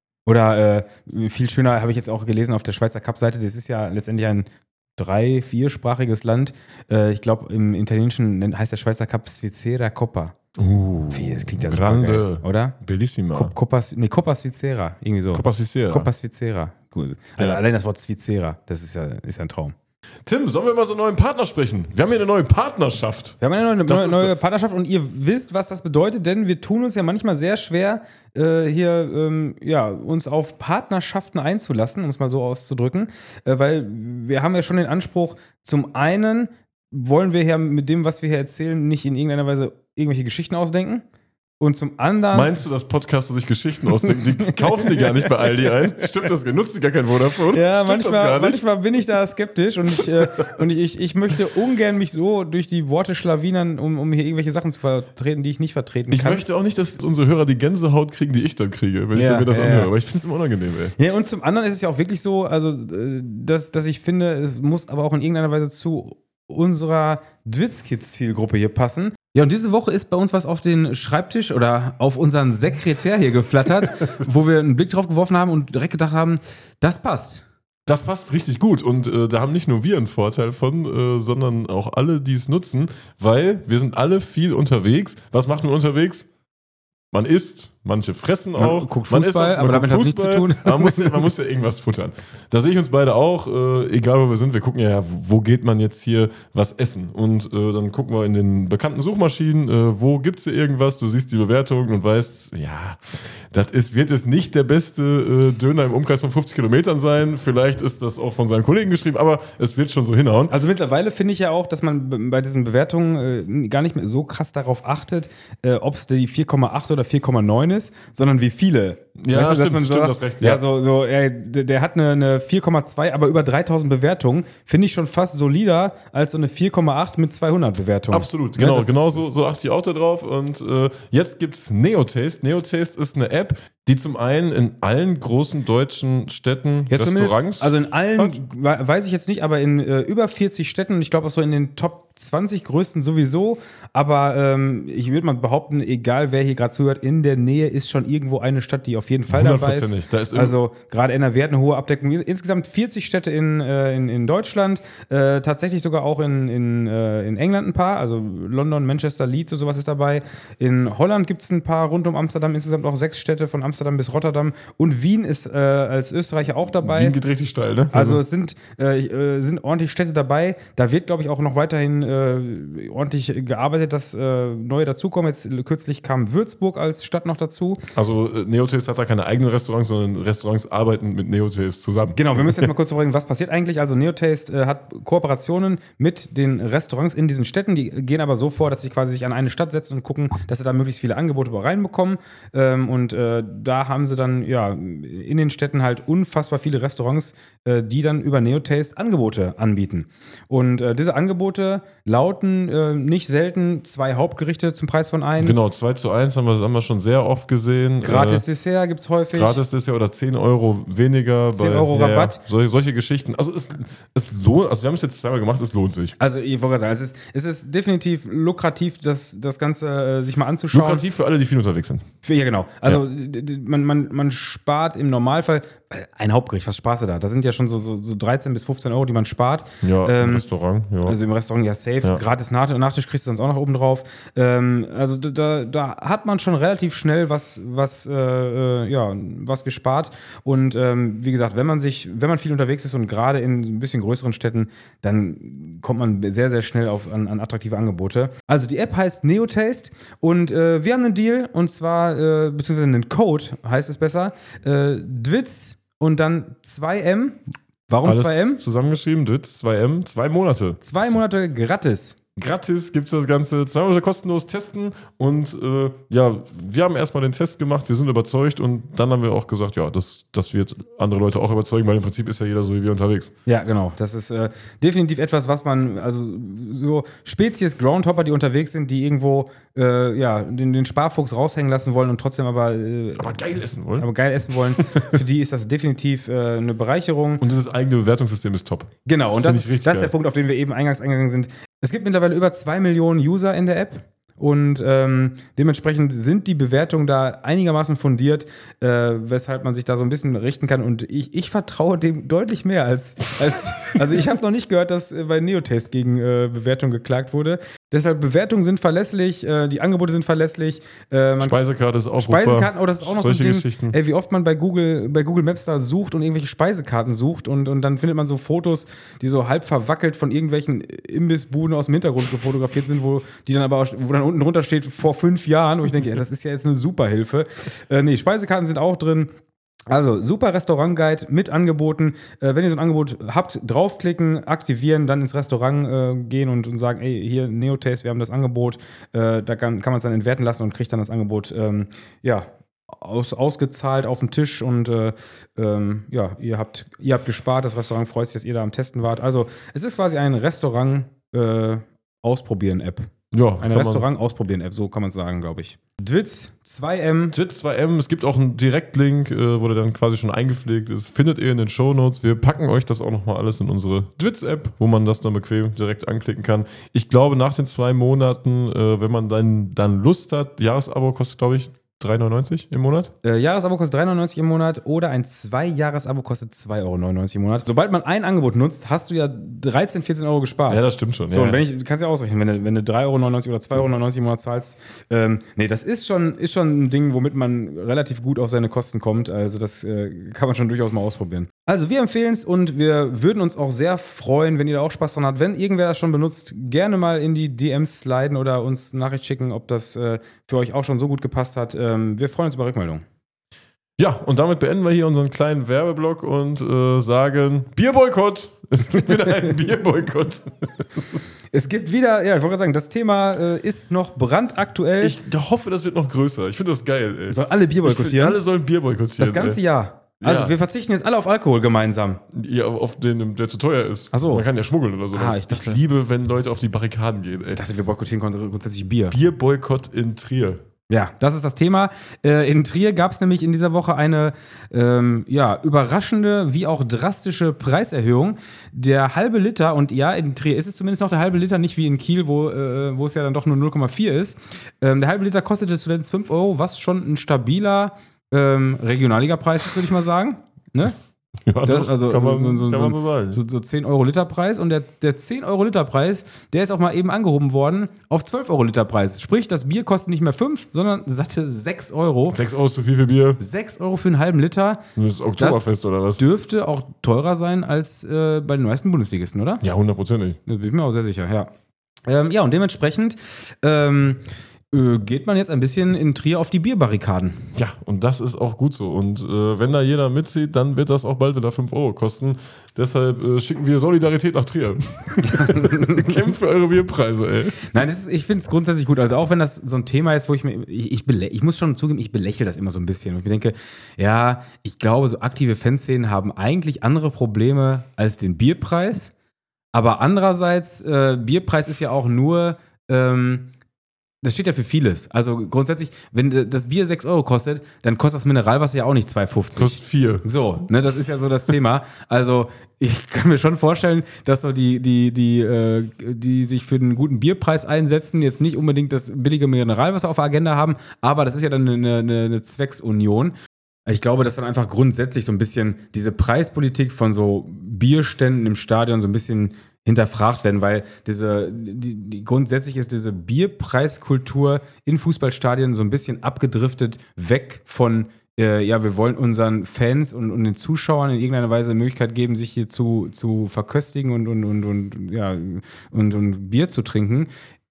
Oder äh, viel schöner habe ich jetzt auch gelesen auf der Schweizer Cup-Seite, das ist ja letztendlich ein drei-, viersprachiges Land. Äh, ich glaube, im Italienischen heißt der Schweizer Cup Svizzera Coppa. Uh, Wie, das klingt ja super grande, geil, oder? Bellissima. Cop- Coppa, nee, Coppa Svizzera, irgendwie so. Coppa Svizzera. Coppa Svizzera. Gut. Also Ja. allein das Wort Svizzera, das ist ja, ist ja ein Traum. Tim, sollen wir mal so einen neuen Partner sprechen? Wir haben hier eine neue Partnerschaft. Wir haben eine neue, Das neue, ist neue so- Partnerschaft und ihr wisst, was das bedeutet, denn wir tun uns ja manchmal sehr schwer, äh, hier ähm, ja, uns auf Partnerschaften einzulassen, um es mal so auszudrücken, äh, weil wir haben ja schon den Anspruch, zum einen wollen wir ja mit dem, was wir hier erzählen, nicht in irgendeiner Weise irgendwelche Geschichten ausdenken. Und zum anderen. Meinst du, dass Podcaster sich Geschichten ausdenken? Die kaufen die gar nicht bei Aldi ein? Stimmt das? Nutzen die gar kein Vodafone? Ja, Stimmt das manchmal, gar nicht? manchmal bin ich da skeptisch und ich, äh, und ich, ich, ich möchte ungern mich so durch die Worte schlawinern, um, um hier irgendwelche Sachen zu vertreten, die ich nicht vertreten Ich kann. möchte auch nicht, dass unsere Hörer die Gänsehaut kriegen, die ich dann kriege, wenn ich Ja, dann mir das ja, anhöre. ja. Aber ich finde es immer unangenehm, ey. Ja, und zum anderen ist es ja auch wirklich so, also, äh, dass, dass ich finde, es muss aber auch in irgendeiner Weise zu unserer Dwitzkids-Zielgruppe hier passen. Ja, und diese Woche ist bei uns was auf den Schreibtisch oder auf unseren Sekretär hier geflattert, wo wir einen Blick drauf geworfen haben und direkt gedacht haben, das passt. Das passt richtig gut und äh, da haben nicht nur wir einen Vorteil von, äh, sondern auch alle, die es nutzen, weil wir sind alle viel unterwegs. Was macht man unterwegs? Man isst, manche fressen Man auch. guckt man Fußball, isst auch, aber man damit guckt hat's nichts zu Fußball. tun. Man muss, man muss ja irgendwas futtern. Da sehe ich uns beide auch, äh, egal wo wir sind, wir gucken ja, wo geht man jetzt hier was essen. Und äh, dann gucken wir in den bekannten Suchmaschinen, äh, wo gibt es hier irgendwas, du siehst die Bewertungen und weißt, ja, das ist, wird jetzt nicht der beste äh, Döner im Umkreis von fünfzig Kilometern sein. Vielleicht ist das auch von seinem Kollegen geschrieben, aber es wird schon so hinhauen. Also mittlerweile finde ich ja auch, dass man b- bei diesen Bewertungen äh, gar nicht mehr so krass darauf achtet, äh, ob es die vier Komma acht oder vier Komma neun ist, sondern wie viele. Ja, dass stimmt, man so stimmt, sagt, hast recht, ja, ja. so, so ey, der, der hat eine, eine vier Komma zwei, aber über dreitausend Bewertungen, finde ich schon fast solider als so eine vier Komma acht mit zweihundert Bewertungen. Absolut, Ne, genau, das genau ist- so, so achte ich auch da drauf. Und äh, jetzt gibt's Neotaste. Neotaste ist eine App, die zum einen in allen großen deutschen Städten Ja, zumindest- Restaurants. Also in allen, hat. we- weiß ich jetzt nicht, aber in äh, über vierzig Städten und ich glaube auch so in den Top zwanzig größten sowieso. Aber ähm, ich würde mal behaupten, egal wer hier gerade zuhört, in der Nähe ist schon irgendwo eine Stadt, die auf jeden Fall dabei ist. Hundertprozentig. Da ist irgend- Also gerade N R W hat eine hohe Abdeckung. Insgesamt vierzig Städte in, äh, in, in Deutschland, äh, tatsächlich sogar auch in, in, äh, in England ein paar, also London, Manchester, Leeds und sowas ist dabei. In Holland gibt es ein paar rund um Amsterdam, insgesamt auch sechs Städte von Amsterdam bis Rotterdam. Und Wien ist äh, als Österreicher auch dabei. Wien geht richtig steil, ne? Also es sind, äh, äh, sind ordentlich Städte dabei. Da wird, glaube ich, auch noch weiterhin äh, ordentlich gearbeitet, dass äh, neue dazukommen. Jetzt äh, kürzlich kam Würzburg als Stadt noch dazu. Also äh, Neotaste hat da keine eigenen Restaurants, sondern Restaurants arbeiten mit Neotaste zusammen. Genau, wir müssen jetzt mal kurz überlegen, was passiert eigentlich. Also Neotaste äh, hat Kooperationen mit den Restaurants in diesen Städten. Die gehen aber so vor, dass sie quasi sich an eine Stadt setzen und gucken, dass sie da möglichst viele Angebote reinbekommen. Ähm, und äh, da haben sie dann ja in den Städten halt unfassbar viele Restaurants, äh, die dann über Neotaste Angebote anbieten. Und äh, diese Angebote lauten äh, nicht selten zwei Hauptgerichte zum Preis von einem. Genau, zwei zu eins haben wir, haben wir schon sehr oft gesehen. Gratis äh, Dessert gibt es häufig. Gratis Dessert oder zehn Euro weniger. zehn Euro ja, Rabatt. Solche, solche Geschichten. Also es, es lohnt, also wir haben es jetzt zweimal gemacht, es lohnt sich. Also ich wollte sagen, es ist, es ist definitiv lukrativ, das, das Ganze äh, sich mal anzuschauen. Lukrativ für alle, die viel unterwegs sind. Für, ja, genau. Also ja. d- d- man, man, man spart im Normalfall ein Hauptgericht, was sparst du da? Das sind ja schon so, so, so dreizehn bis fünfzehn Euro, die man spart. Ja, ähm, im Restaurant, ja. Also im Restaurant ja safe, ja. Gratis Nach- Nachtisch kriegst du sonst auch noch oben drauf. Ähm, also da, da hat man schon relativ schnell was, was, äh, ja, was gespart. Und ähm, wie gesagt, wenn man sich, wenn man viel unterwegs ist und gerade in ein bisschen größeren Städten, dann kommt man sehr, sehr schnell auf, an, an attraktive Angebote. Also die App heißt Neotaste und äh, wir haben einen Deal und zwar, äh, beziehungsweise einen Code, heißt es besser, äh, Dwitz und dann zwei M. Warum Alles zwei M? Zusammengeschrieben, Dwitz, zwei M, zwei Monate. Zwei Monate gratis. Gratis gibt es das Ganze, zwei Monate kostenlos testen und äh, ja, wir haben erstmal den Test gemacht, wir sind überzeugt und dann haben wir auch gesagt, ja, das, das wird andere Leute auch überzeugen, weil im Prinzip ist ja jeder so wie wir unterwegs. Ja, genau, das ist äh, definitiv etwas, was man, also so Spezies Groundhopper, die unterwegs sind, die irgendwo äh, ja, den, den Sparfuchs raushängen lassen wollen und trotzdem aber äh, aber geil essen wollen. Aber geil essen wollen, für die ist das definitiv äh, eine Bereicherung. Und dieses eigene Bewertungssystem ist top. Genau, und das, das, das ist der Punkt, auf den wir eben eingangs eingegangen sind. Es gibt mittlerweile über zwei Millionen User in der App und ähm, dementsprechend sind die Bewertungen da einigermaßen fundiert, äh, weshalb man sich da so ein bisschen richten kann und ich, ich vertraue dem deutlich mehr als, als also ich habe noch nicht gehört, dass bei Neotaste gegen äh, Bewertungen geklagt wurde. Deshalb Bewertungen sind verlässlich, äh, die Angebote sind verlässlich. Äh, man Speisekarte ist aufrufbar. Speisekarten, oh, das ist auch noch Solche so ein Ding. Geschichten. Ey, wie oft man bei Google, bei Google Maps da sucht und irgendwelche Speisekarten sucht und, und dann findet man so Fotos, die so halb verwackelt von irgendwelchen Imbissbuden aus dem Hintergrund gefotografiert sind, wo die dann aber, wo dann unten drunter steht, vor fünf Jahren, wo ich denke, ey, das ist ja jetzt eine super Hilfe. Äh, nee, Speisekarten sind auch drin. Also, super Restaurant-Guide mit Angeboten. Äh, wenn ihr so ein Angebot habt, draufklicken, aktivieren, dann ins Restaurant äh, gehen und, und sagen, ey, hier Neotaste, wir haben das Angebot. Äh, da kann, kann man es dann entwerten lassen und kriegt dann das Angebot, ähm, ja, aus, ausgezahlt auf den Tisch und äh, ähm, ja, ihr habt, ihr habt gespart. Das Restaurant freut sich, dass ihr da am Testen wart. Also, es ist quasi ein Restaurant-Ausprobieren-App. Ja, Eine Restaurant-Ausprobieren-App, so kann man es sagen, glaube ich. Dwitz zwei M. Dwitz zwei M, es gibt auch einen Direktlink, äh, wo der dann quasi schon eingepflegt ist. Findet ihr in den Shownotes. Wir packen euch das auch nochmal alles in unsere Dwitz-App, wo man das dann bequem direkt anklicken kann. Ich glaube, nach den zwei Monaten, äh, wenn man dann, dann Lust hat, Jahresabo kostet, glaube ich, drei neunundneunzig im Monat? Äh, Jahresabo kostet drei neunundneunzig im Monat oder ein Zwei-Jahres-Abo kostet zwei Euro neunundneunzig im Monat. Sobald man ein Angebot nutzt, hast du ja dreizehn, vierzehn Euro gespart. Ja, das stimmt schon. So, ja. und wenn ich, du kannst ja ausrechnen, wenn du, wenn du drei Euro neunundneunzig oder zwei Euro neunundneunzig im Monat zahlst. Ähm, nee, das ist schon, ist schon ein Ding, womit man relativ gut auf seine Kosten kommt. Also das äh, kann man schon durchaus mal ausprobieren. Also wir empfehlen es und wir würden uns auch sehr freuen, wenn ihr da auch Spaß dran habt. Wenn irgendwer das schon benutzt, gerne mal in die D Ms sliden oder uns Nachricht schicken, ob das äh, für euch auch schon so gut gepasst hat. Ähm, wir freuen uns über Rückmeldung. Ja, und damit beenden wir hier unseren kleinen Werbeblock und äh, sagen Bierboykott. Es gibt wieder einen Bierboykott. Es gibt wieder, ja, ich wollte gerade sagen, das Thema äh, ist noch brandaktuell. Ich hoffe, das wird noch größer. Ich finde das geil, ey. Sollen alle Bier boykottieren? Alle sollen Bier boykottieren. Das ganze ey. Jahr. Also Ja. wir verzichten jetzt alle auf Alkohol gemeinsam. Ja, auf den, der zu teuer ist. Ach so. Man kann ja schmuggeln oder sowas. Ah, ich dachte- liebe, wenn Leute auf die Barrikaden gehen, ey. Ich dachte, wir boykottieren grundsätzlich Bier. Bierboykott in Trier. Ja, das ist das Thema. Äh, in Trier gab es nämlich in dieser Woche eine ähm, ja, überraschende wie auch drastische Preiserhöhung. Der halbe Liter, und ja, in Trier ist es zumindest noch der halbe Liter, nicht wie in Kiel, wo, äh, wo es ja dann doch nur null Komma vier ist. Ähm, der halbe Liter kostete zuletzt fünf Euro, was schon ein stabiler ähm, Regionalliga-Preis ist, würde ich mal sagen. Ne? Ja, Das, doch, also kann man, so, so, kann man so sagen. So, so zehn Euro Liter Preis und der, der zehn Euro Liter Preis, der ist auch mal eben angehoben worden auf zwölf Euro Liter Preis. Sprich, das Bier kostet nicht mehr fünf, sondern satte sechs Euro. sechs Euro ist zu viel für Bier. sechs Euro für einen halben Liter. Das ist Oktoberfest oder was? Dürfte auch teurer sein als äh, bei den meisten Bundesligisten, oder? Ja, hundertprozentig. Da bin ich mir auch sehr sicher, ja. Ähm, ja, und dementsprechend ähm, äh, geht man jetzt ein bisschen in Trier auf die Bierbarrikaden. Ja, und das ist auch gut so. Und äh, wenn da jeder mitzieht, dann wird das auch bald wieder fünf Euro kosten. Deshalb äh, schicken wir Solidarität nach Trier. Kämpft für eure Bierpreise, ey. Nein, das ist, ich finde es grundsätzlich gut. Also auch wenn das so ein Thema ist, wo ich mir, ich, ich, belä- ich muss schon zugeben, ich belächle das immer so ein bisschen. Und ich denke, ja, ich glaube, so aktive Fanszenen haben eigentlich andere Probleme als den Bierpreis. Aber andererseits, äh, Bierpreis ist ja auch nur, ähm, das steht ja für vieles. Also grundsätzlich, wenn das Bier sechs Euro kostet, dann kostet das Mineralwasser ja auch nicht zwei fünfzig. Kostet vier. So, ne, das ist ja so das Thema. Also ich kann mir schon vorstellen, dass so die, die, die, äh, die sich für einen guten Bierpreis einsetzen, jetzt nicht unbedingt das billige Mineralwasser auf der Agenda haben, aber das ist ja dann eine, eine, eine Zwecksunion. Ich glaube, dass dann einfach grundsätzlich so ein bisschen diese Preispolitik von so Bierständen im Stadion so ein bisschen hinterfragt werden, weil diese die, die, grundsätzlich ist diese Bierpreiskultur in Fußballstadien so ein bisschen abgedriftet weg von äh, ja, wir wollen unseren Fans und, und den Zuschauern in irgendeiner Weise eine Möglichkeit geben, sich hier zu, zu verköstigen und, und, und, und, ja, und, und Bier zu trinken,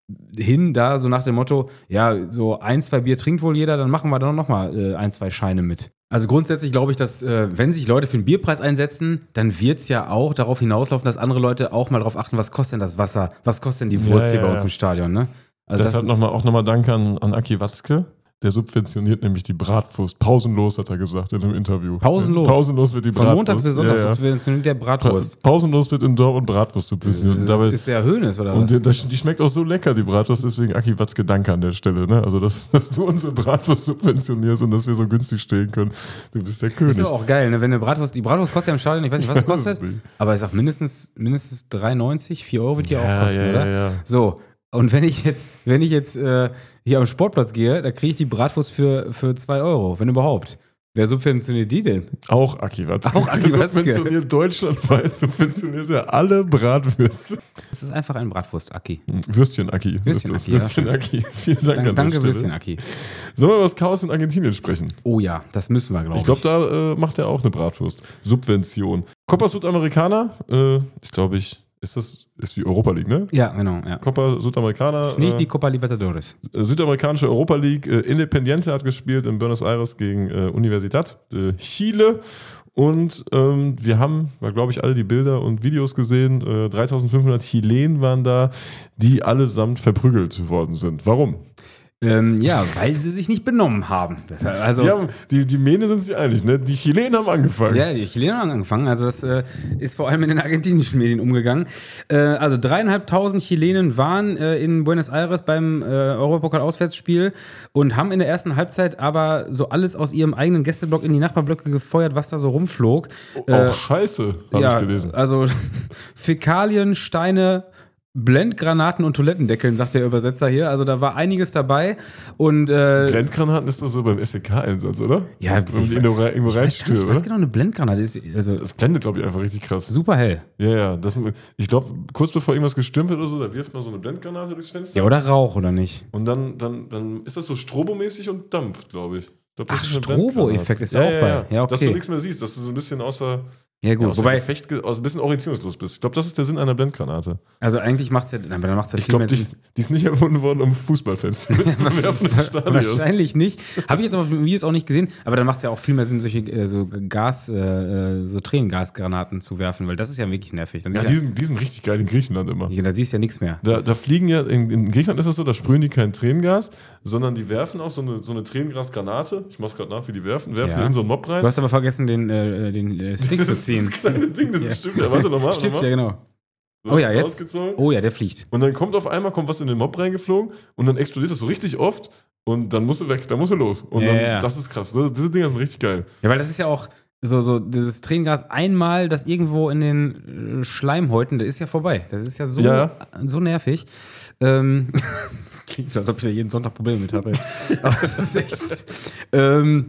hin da so nach dem Motto, ja, so ein, zwei Bier trinkt wohl jeder, dann machen wir dann nochmal äh, ein, zwei Scheine mit. Also grundsätzlich glaube ich, dass äh, wenn sich Leute für den Bierpreis einsetzen, dann wird es ja auch darauf hinauslaufen, dass andere Leute auch mal darauf achten, was kostet denn das Wasser, was kostet denn die Wurst ja, hier ja, bei uns ja. im Stadion, ne? Also Deshalb das, noch mal, auch nochmal Dank an, an Aki Watzke. Der subventioniert nämlich die Bratwurst. Pausenlos, hat er gesagt in einem Interview. Pausenlos? Pausenlos wird die von Bratwurst. Montags bis Sonntags ja, ja. subventioniert der Bratwurst. Pausenlos wird in Dortmund Bratwurst subventioniert. Das ist, Dabei, ist der Hönes, oder und was? die, die schmeckt auch so lecker, die Bratwurst. Deswegen, Aki Watzke, danke an der Stelle. Ne? Also, dass, dass du unsere Bratwurst subventionierst und dass wir so günstig stehen können. Du bist der König. Ist aber auch geil, ne? Wenn eine Bratwurst, die Bratwurst kostet ja im Stadion, ich weiß nicht, was sie kostet, aber ich sag mindestens, mindestens drei neunzig, vier Euro wird die Ja, auch kosten, ja, oder? ja, ja. So, und wenn ich jetzt, wenn ich jetzt äh, hier am Sportplatz gehe, da kriege ich die Bratwurst für, für zwei Euro, wenn überhaupt. Wer subventioniert die denn? Auch Aki Watzke. Auch Aki Watzke. Subventioniert deutschlandweit, subventioniert er alle Bratwürste. Es ist einfach ein Bratwurst-Aki. Würstchen-Aki. Würstchen-Aki, Würstchen-Aki. Vielen Dank Danke, an danke der Stelle. Würstchen-Aki. Sollen wir über das Chaos in Argentinien sprechen? Oh ja, das müssen wir, glaube ich. Ich glaube, da äh, macht er auch eine Bratwurst. Subvention. Copa Sudamericana, äh, ist glaube ich, ist das, ist wie Europa League, ne? Ja, genau. Ja. Copa Sudamericana. Das ist nicht äh, die Copa Libertadores. Südamerikanische Europa League. Äh, Independiente hat gespielt in Buenos Aires gegen äh, Universidad de Chile. Und ähm, wir haben, glaube ich, alle die Bilder und Videos gesehen. Äh, dreitausendfünfhundert Chilenen waren da, die allesamt verprügelt worden sind. Warum? Ähm, ja, weil sie sich nicht benommen haben. Deshalb, also, Die, haben, die, die Mähne sind sich einig, ne? Die Chilenen haben angefangen. ja, die Chilenen haben angefangen. Also das äh, ist vor allem in den argentinischen Medien umgegangen. Äh, also dreieinhalbtausend Chilenen waren äh, in Buenos Aires beim äh, Europapokal-Auswärtsspiel und haben in der ersten Halbzeit aber so alles aus ihrem eigenen Gästeblock in die Nachbarblöcke gefeuert, was da so rumflog. Auch Äh, Scheiße, habe ja, ich gelesen. also Fäkalien, Steine, Blendgranaten und Toilettendeckeln, sagt der Übersetzer hier. Also da war einiges dabei. Und äh, Blendgranaten ist doch so beim S E K-Einsatz, oder? ja, Wenn die irgendwo rein- irgendwo ich weiß gar nicht, reinstürmen, was oder? genau eine Blendgranate ist. Also Das blendet, glaube ich, einfach richtig krass. super hell. Ja, ja. Das, ich glaube, kurz bevor irgendwas gestürmt wird oder so, da wirft man so eine Blendgranate durchs Fenster. Ja, oder Rauch, oder nicht? Und dann, dann, dann ist das so strobomäßig und dampft, glaube ich. ich glaub, das Ach, ist eine Strobo-Effekt Blendgranate. ist da auch bei. Ja, okay. Dass du nichts mehr siehst, dass du so ein bisschen außer, Ja, gut. außer Wobei, Gefecht, ge- aus, ein bisschen orientierungslos bist. Ich glaube, das ist der Sinn einer Blendgranate. also eigentlich macht es ja, aber dann macht es ja Ich viel glaube, mehr die, Sinn. die ist nicht erfunden worden, um Fußballfans zu bewerfen im Stadion. Wahrscheinlich. Wahrscheinlich nicht. Habe ich jetzt auf den Videos auch nicht gesehen, aber dann macht es ja auch viel mehr Sinn, solche äh, so Gas, äh, so Tränengasgranaten zu werfen, weil das ist ja wirklich nervig. Dann Ja, siehst die ja, sind, die sind richtig geil in Griechenland immer. ja, da siehst du ja nichts mehr. Da, Das- da fliegen ja, in, in Griechenland ist das so, da sprühen die kein Tränengas, sondern die werfen auch so eine, so eine Tränengasgranate. Ich mach's gerade nach, wie die werfen. Werfen Ja. die in so einen Mob rein. Du hast aber vergessen, den, äh, den äh, Stick das zu ist ziehen. das kleine Ding, das Ja. stimmt. Ja, warte nochmal. Stift, noch ja, mal. genau. So, Oh ja, jetzt. ausgezogen. Oh ja, der fliegt. Und dann kommt auf einmal kommt was in den Mob reingeflogen und dann explodiert das so richtig oft und dann musst du weg, dann musst du los. Und Ja, dann, ja. das ist krass. Ne? Diese Dinger sind richtig geil. Ja, weil das ist ja auch so, so dieses Tränengas einmal, das irgendwo in den äh, Schleimhäuten, das ist ja vorbei. Das ist ja so, Ja. so nervig. Ähm, das klingt so, als ob ich da jeden Sonntag Probleme mit habe. Aber es ist echt. Ähm,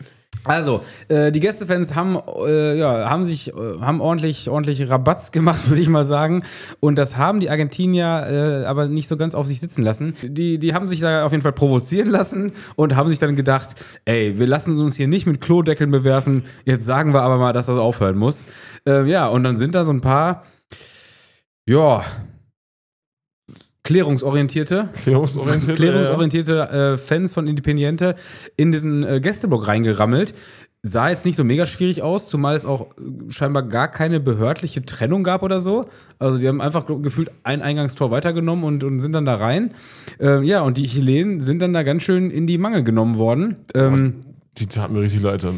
also, äh, die Gästefans haben, äh, ja, haben sich, äh, haben ordentlich, ordentlich Rabatz gemacht, würde ich mal sagen. Und das haben die Argentinier äh, aber nicht so ganz auf sich sitzen lassen. Die, die haben sich da auf jeden Fall provozieren lassen und haben sich dann gedacht, ey, wir lassen uns hier nicht mit Klodeckeln bewerfen. Jetzt sagen wir aber mal, dass das aufhören muss. Äh, ja, und dann sind da so ein paar, ja, klärungsorientierte Klärungsorientiert. klärungsorientierte äh, Fans von Independiente in diesen äh, Gästeblock reingerammelt. Sah jetzt nicht so mega schwierig aus, zumal es auch äh, scheinbar gar keine behördliche Trennung gab oder so. Also die haben einfach gefühlt ein Eingangstor weitergenommen und, und sind dann da rein. Ähm, ja, und die Chilenen sind dann da ganz schön in die Mangel genommen worden. Ähm, Die taten mir richtig leid an. Ey.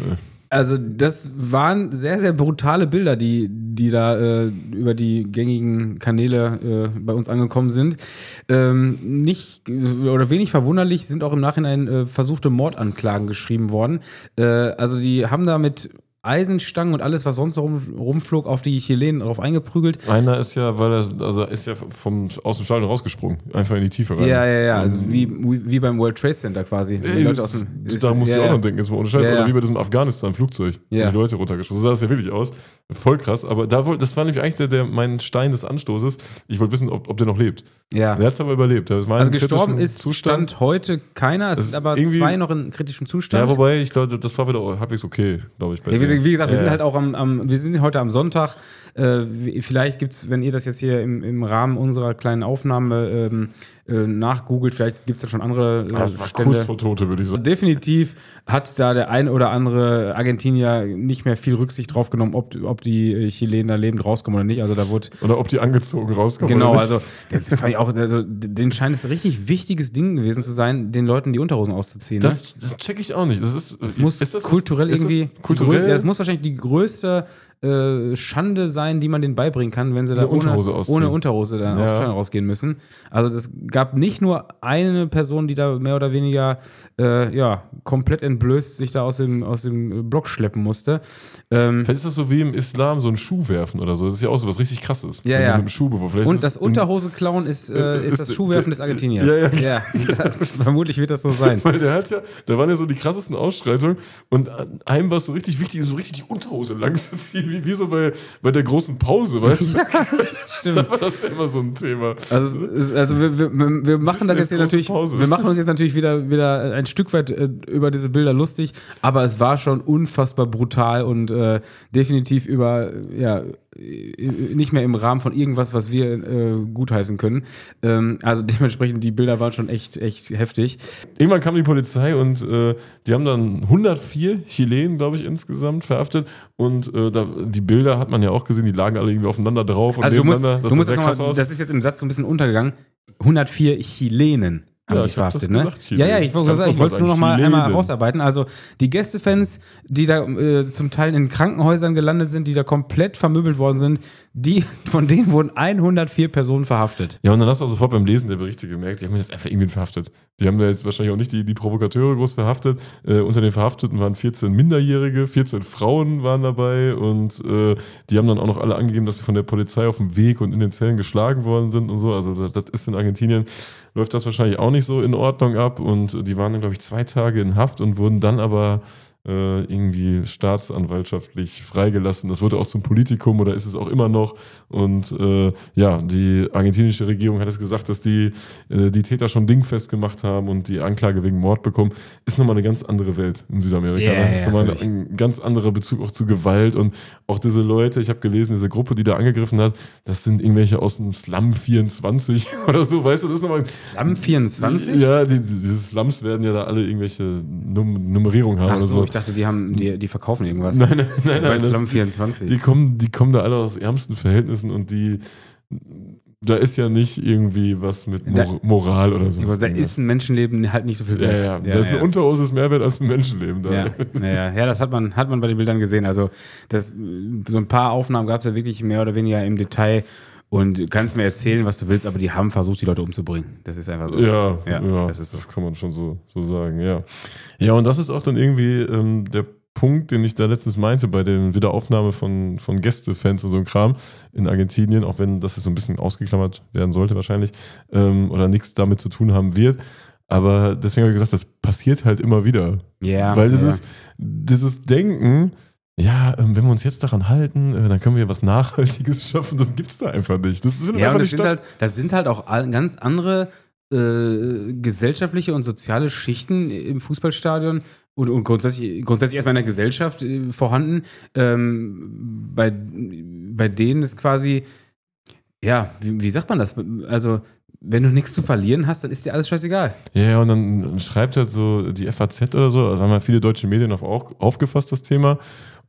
Also das waren sehr, sehr brutale Bilder, die, die da äh, über die gängigen Kanäle äh, bei uns angekommen sind. Ähm, nicht oder wenig verwunderlich sind auch im Nachhinein äh, versuchte Mordanklagen geschrieben worden. Äh, also die haben da mit Eisenstangen und alles, was sonst rum, rumflog, auf die Chilenen drauf eingeprügelt. Einer ist ja, weil er, also ist ja vom, aus dem Stadion rausgesprungen, einfach in die Tiefe rein. Ja, ja, ja, also wie, wie beim World Trade Center quasi. Ey, Leute das, aus dem, ist, da musst ja, du auch ja. noch denken, jetzt mal ohne Scheiß, Ja, ja. oder wie bei diesem Afghanistan-Flugzeug, Ja. die Leute runtergeschossen. So sah das ja wirklich aus. Voll krass, aber da wollte, das war nämlich eigentlich der, der, mein Stein des Anstoßes. Ich wollte wissen, ob, ob der noch lebt. Ja. Der hat es aber überlebt. Das war Also im gestorben kritischen ist Zustand. Stand heute keiner, es Das sind ist aber irgendwie- zwei noch in kritischem Zustand. Ja, wobei, ich glaube, das war wieder halbwegs okay, glaube ich. Bei Ja, wie, denen. wie gesagt, wir Ja, sind ja. halt auch am, am, wir sind heute am Sonntag. Äh, wie- vielleicht gibt es, wenn ihr das jetzt hier im, im Rahmen unserer kleinen Aufnahme ähm, äh, nachgoogelt, vielleicht gibt es ja schon andere äh, Ah, das war Stände. kurz vor Tote, würde ich sagen. Definitiv hat da der ein oder andere Argentinier nicht mehr viel Rücksicht drauf genommen, ob, ob die Chilenen da lebend rauskommen oder nicht. Also da wurde Oder ob die angezogen rauskommen. genau, oder nicht. also das fand ich auch, also den scheint es ein richtig wichtiges Ding gewesen zu sein, den Leuten die Unterhosen auszuziehen. Das, das check ich auch nicht. Das ist, Es muss ist das was- kulturell ist das irgendwie. Kulturell? Die größte, ja, es muss wahrscheinlich die größte äh, Schande sein, die man denen beibringen kann, wenn sie da Eine ohne Unterhose ausziehen. ohne Unterhose dann Ja. aus dem Stadion rausgehen müssen. Also es gab nicht nur eine Person, die da mehr oder weniger äh, ja, komplett entblößt sich da aus dem, aus dem Block schleppen musste. Ähm, Vielleicht ist das so wie im Islam so ein Schuh werfen oder so. Das ist ja auch so was richtig krasses. Ja, Wenn du ja. mit dem Schuh bewurst. Vielleicht und ist das es Unterhose-Klauen ist, äh, Äh, ist ist das der- Schuhwerfen der- des Argentiniers. Ja, ja. ja. Das, vermutlich wird das so sein. Weil der hat ja, da waren ja so die krassesten Ausschreitungen und an einem war es so richtig wichtig, so richtig die Unterhose lang zu ziehen, wie, wie so bei, bei der großen Pause, weißt du? Das stimmt. Da war das ja immer so ein Thema. Also, es- also wir, wir, wir machen das jetzt hier große natürlich, Pause. wir machen uns jetzt natürlich wieder, wieder ein Stück weit äh, über diese Bilder lustig, aber es war schon unfassbar brutal und äh, definitiv über, ja, äh, nicht mehr im Rahmen von irgendwas, was wir äh, gutheißen können. Ähm, also dementsprechend, die Bilder waren schon echt, echt heftig. Irgendwann kam die Polizei und äh, die haben dann hundertvier Chilenen, glaube ich, insgesamt verhaftet. Und äh, da, die Bilder hat man ja auch gesehen, die lagen alle irgendwie aufeinander drauf und Also du musst, nebeneinander. du musst sah das, sehr noch krass mal, aus. das ist jetzt im Satz so ein bisschen untergegangen. hundertvier Chilenen haben Ja, dich ich hab verhaftet, das ne? gesagt, Chilenen. Ja, ja, ich wollte Kannst sagen, ich noch mal wollte es nur noch sagen, mal einmal Chilenen. herausarbeiten. Also die Gästefans, die da äh, zum Teil in Krankenhäusern gelandet sind, die da komplett vermöbelt worden sind, die, von denen wurden hundertvier Personen verhaftet. Ja, und dann hast du auch sofort beim Lesen der Berichte gemerkt, die haben jetzt einfach irgendwen verhaftet. Die haben da jetzt wahrscheinlich auch nicht die, die Provokateure groß verhaftet. Äh, unter den Verhafteten waren vierzehn Minderjährige, vierzehn Frauen waren dabei und äh, die haben dann auch noch alle angegeben, dass sie von der Polizei auf dem Weg und in den Zellen geschlagen worden sind und so. Also das, das ist in Argentinien, läuft das wahrscheinlich auch nicht so in Ordnung ab und die waren dann, glaube ich, zwei Tage in Haft und wurden dann aber äh, irgendwie staatsanwaltschaftlich freigelassen. Das wurde auch zum Politikum oder ist es auch immer noch. Und äh, ja, die argentinische Regierung hat es gesagt, dass die äh, die Täter schon dingfest gemacht haben und die Anklage wegen Mord bekommen. Ist nochmal eine ganz andere Welt in Südamerika. Ja, ne? Ist ja, nochmal völlig. ein ganz anderer Bezug auch zu Gewalt und auch diese Leute, ich habe gelesen, diese Gruppe, die da angegriffen hat, das sind irgendwelche aus dem Slum vierundzwanzig oder so, weißt du, das ist nochmal... Slum vierundzwanzig? Ja, die, diese Slums werden ja da alle irgendwelche Num Nummerierung haben Ach oder so, so. ich dachte, die haben, die, die verkaufen irgendwas. Nein, nein, nein, Bei nein. Slum Das, vierundzwanzig. die, kommen, die kommen da alle aus ärmsten Verhältnissen und die, da ist ja nicht irgendwie was mit Mor Da- Moral oder so. Aber da ist ein Menschenleben halt nicht so viel ja, wert. ja, da ist eine Unterhose ist mehr wert als ein Menschenleben da. Ja, ja, ja, ja, das hat man, hat man bei den Bildern gesehen. Also das, so ein paar Aufnahmen gab es ja wirklich mehr oder weniger im Detail. Und du kannst mir erzählen, was du willst, aber die haben versucht, die Leute umzubringen. Das ist einfach so. Ja, Ja, ja, das ist so. kann man schon so, so sagen, ja. Ja, und das ist auch dann irgendwie ähm, der Punkt, den ich da letztens meinte bei der Wiederaufnahme von, von Gästefans und so ein Kram in Argentinien, auch wenn das jetzt so ein bisschen ausgeklammert werden sollte wahrscheinlich ähm, oder nichts damit zu tun haben wird. Aber deswegen habe ich gesagt, das passiert halt immer wieder. Ja, Weil das ja. ist, dieses Denken, ja, ähm, wenn wir uns jetzt daran halten, äh, dann können wir was Nachhaltiges schaffen. Das gibt's da einfach nicht. Das findet Ja, einfach und das nicht sind, statt. halt, das sind halt auch all- ganz andere äh, gesellschaftliche und soziale Schichten im Fußballstadion und, und grundsätzlich, grundsätzlich erstmal in der Gesellschaft äh, vorhanden, ähm, bei, bei denen ist quasi, ja, wie, wie sagt man das? Also, wenn du nichts zu verlieren hast, dann ist dir alles scheißegal. Ja, ja, und dann schreibt halt so die F A Z oder so, also haben ja viele deutsche Medien auch aufgefasst, das Thema.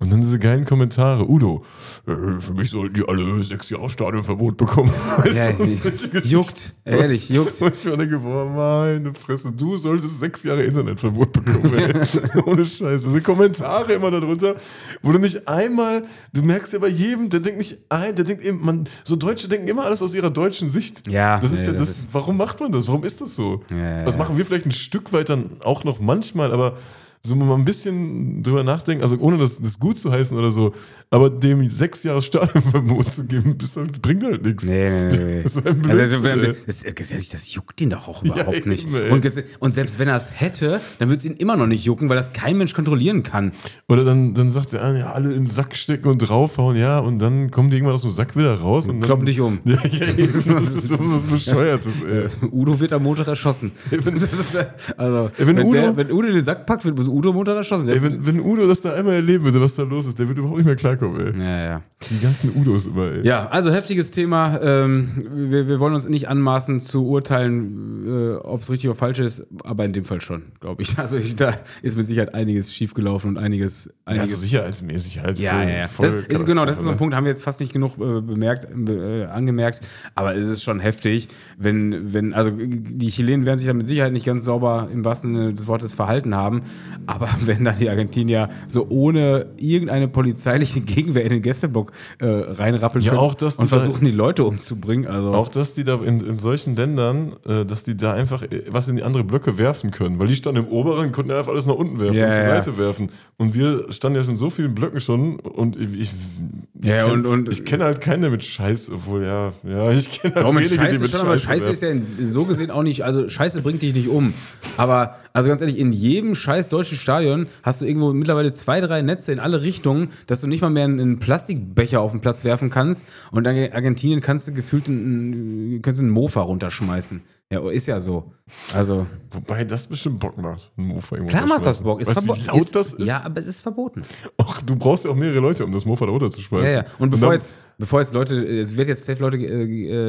Und dann diese geilen Kommentare. Udo, äh, für mich sollten die alle sechs Jahre Stadionverbot bekommen. Ja, juckt, ehrlich, juckt. Und ich mir denke, boah, meine Fresse, du solltest sechs Jahre Internetverbot bekommen, ey. Ohne Scheiße. Diese Kommentare immer darunter, wo du nicht einmal, du merkst ja bei jedem, der denkt nicht ein, der denkt eben, man, so Deutsche denken immer alles aus ihrer deutschen Sicht. Ja. Das ist nee, ja das, das warum macht man das? Warum ist das so? Ja, das ja. machen wir vielleicht ein Stück weit dann auch noch manchmal, aber so mal ein bisschen drüber nachdenken, also ohne das, das gut zu heißen oder so, aber dem sechs Jahre Stadionverbot zu geben, das bringt halt nichts. Nee, nee, nee. Das ist ein also, Blödsinn, das, das, das juckt ihn doch auch überhaupt Ja, nicht. eben, ey. Und, jetzt, und selbst wenn er es hätte, dann würde es ihn immer noch nicht jucken, weil das kein Mensch kontrollieren kann. Oder dann, dann sagt er, ah, ja, alle in den Sack stecken und draufhauen, ja, und dann kommen die irgendwann aus dem Sack wieder raus. Und dann, Kloppen dich um. Ja, ja, das ist so was Bescheuertes, ey. Udo wird am Montag erschossen. Das ist, also, Ey, wenn wenn, Udo- der, wenn Udo den Sack packt, wird Udo am Montag erschossen. Ey, wenn, wenn Udo das da einmal erleben würde, was da los ist, der wird überhaupt nicht mehr klarkommen, ey. ja, ja. Die ganzen Udos immer, ey. Ja, also heftiges Thema. Ähm, wir, wir wollen uns nicht anmaßen zu urteilen, äh, ob es richtig oder falsch ist, aber in dem Fall schon, glaube ich. Also ich, da ist mit Sicherheit einiges schiefgelaufen und einiges. Ja, einiges so sicherheitsmäßig halt. Ja, voll, ja, ja. voll Das ist, genau, das ist so ein Katastrophe, Punkt, haben wir jetzt fast nicht genug äh, bemerkt, äh, angemerkt, aber es ist schon heftig, wenn, wenn, also die Chilenen werden sich da mit Sicherheit nicht ganz sauber im wahrsten Sinne des Wortes verhalten haben, aber wenn dann die Argentinier so ohne irgendeine polizeiliche Gegenwehr in den Gästeblock äh, reinrappeln Ja, können auch, dass die und da- versuchen, die Leute umzubringen, also Auch, dass die da in, in solchen Ländern, äh, dass die da einfach äh, was in die andere Blöcke werfen können. Weil die standen im oberen, konnten ja einfach alles nach unten werfen Ja, und zur ja. Seite werfen. Und wir standen ja schon in so vielen Blöcken schon und ich, ich, ich Ja, kenn- und- und- ich kenne halt keinen, der mit Scheiß, obwohl ja, ja, ich kenne halt Warum mit wenige, die Scheiße mit schon, aber Scheiße Scheiße ist ja in- so gesehen auch nicht, also Scheiße bringt dich nicht um. Aber, also ganz ehrlich, in jedem scheiß deutschen Stadion hast du irgendwo mittlerweile zwei, drei Netze in alle Richtungen, dass du nicht mal mehr einen, einen Plastikbecher auf den Platz werfen kannst und dann in Argentinien kannst du gefühlt einen, kannst du einen Mofa runterschmeißen. Ja, ist ja so. Also, Wobei das bestimmt Bock macht. Ein Mofa irgendwo klar macht das runterschmeißen. Bock. Ist Weißt du, verbo- wie laut ist, das ist? Ja, aber es ist verboten. Ach, du brauchst ja auch mehrere Leute, um das Mofa da runterzuschmeißen. Ja, ja. Und bevor dann- jetzt, bevor jetzt Leute, es wird jetzt safe Leute äh, äh,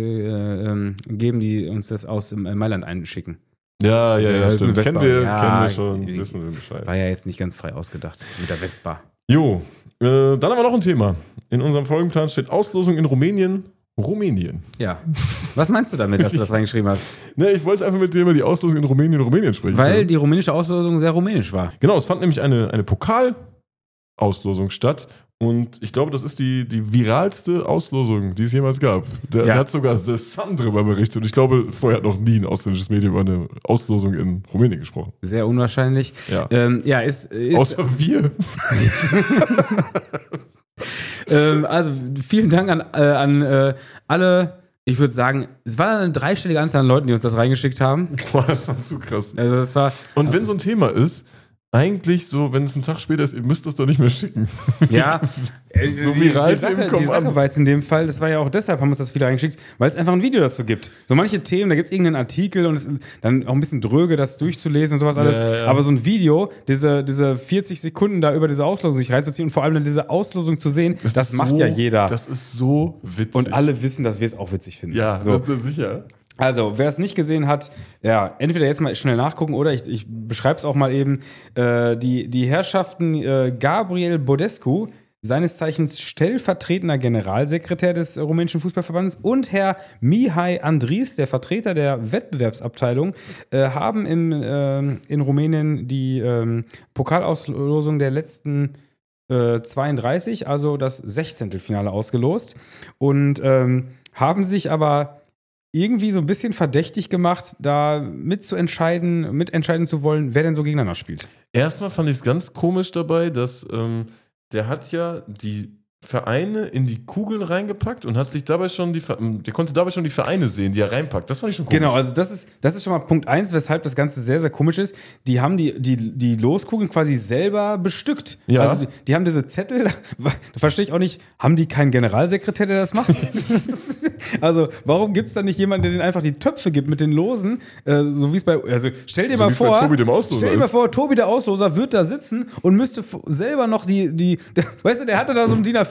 äh, ähm, geben, die uns das aus äh, Mailand einschicken. Ja, ja, Ja, ja, das ist stimmt. eine Kennen Vespa. wir, Ja, kennen wir schon, ich- wissen wir Bescheid. War ja jetzt nicht ganz frei ausgedacht mit der Vespa. Jo, äh, dann haben wir noch ein Thema. In unserem Folgenplan steht Auslosung in Rumänien. Rumänien. Ja. Was meinst du damit, dass du das reingeschrieben hast? Ne, ich wollte einfach mit dir über die Auslosung in Rumänien Rumänien sprechen. Weil die rumänische Auslosung sehr rumänisch war. Genau, es fand nämlich eine, eine Pokalauslosung statt. Und ich glaube, das ist die, die viralste Auslosung, die es jemals gab. Der, Ja. der hat sogar The Sun drüber berichtet. Und ich glaube, vorher hat noch nie ein ausländisches Medium über eine Auslosung in Rumänien gesprochen. Sehr unwahrscheinlich. Ja. Ähm, ja, ist. ist Außer wir. ähm, also vielen Dank an, äh, an äh, alle. Ich würde sagen, es war eine dreistellige Anzahl an Leuten, die uns das reingeschickt haben. Boah, das war zu krass. Also das war. Und wenn so ein Thema ist, eigentlich so, wenn es einen Tag später ist, ihr müsst das doch nicht mehr schicken. Ja, äh, So die, viral die Sache, Themen kommen die Sache an. war jetzt in dem Fall, das war ja auch deshalb, haben wir uns das wieder reingeschickt, weil es einfach ein Video dazu gibt. So manche Themen, da gibt es irgendeinen Artikel und es ist dann auch ein bisschen dröge, das durchzulesen und sowas alles. Ja, ja. Aber so ein Video, diese, diese vierzig Sekunden da über diese Auslosung sich reinzuziehen und vor allem dann diese Auslosung zu sehen, das, ist macht so, ja jeder. Das ist so witzig. Und alle wissen, dass wir es auch witzig finden. Ja, so. das, das sicher. Also, wer es nicht gesehen hat, ja, entweder jetzt mal schnell nachgucken oder ich, ich beschreibe es auch mal eben. Äh, die, die Herrschaften äh, Gabriel Bodescu, seines Zeichens stellvertretender Generalsekretär des äh, rumänischen Fußballverbandes, und Herr Mihai Andris, der Vertreter der Wettbewerbsabteilung, äh, haben im, äh, in Rumänien die äh, Pokalauslosung der letzten äh, zweiunddreißig, also das Sechzehntelfinale ausgelost und ähm, haben sich aber irgendwie so ein bisschen verdächtig gemacht, da mitzuentscheiden, mitentscheiden zu wollen, wer denn so gegeneinander spielt. Erstmal fand ich es ganz komisch dabei, dass ähm, der hat ja die Vereine in die Kugeln reingepackt und hat sich dabei schon die Ver- der konnte dabei schon die Vereine sehen, die er reinpackt. Das fand ich schon komisch. Genau, also das ist, das ist schon mal Punkt eins, weshalb das Ganze sehr, sehr komisch ist. Die haben die, die, die Loskugeln quasi selber bestückt. Ja. Also die, die haben diese Zettel, da verstehe ich auch nicht, haben die keinen Generalsekretär, der das macht? Das ist, also warum gibt es da nicht jemanden, der denen einfach die Töpfe gibt mit den Losen, äh, so wie es bei, also stell dir So mal wie es bei vor, Tobi dem Ausloser stell dir mal ist. vor, Tobi der Ausloser wird da sitzen und müsste f- selber noch die, die, der, weißt du, der hatte da so ein D I N A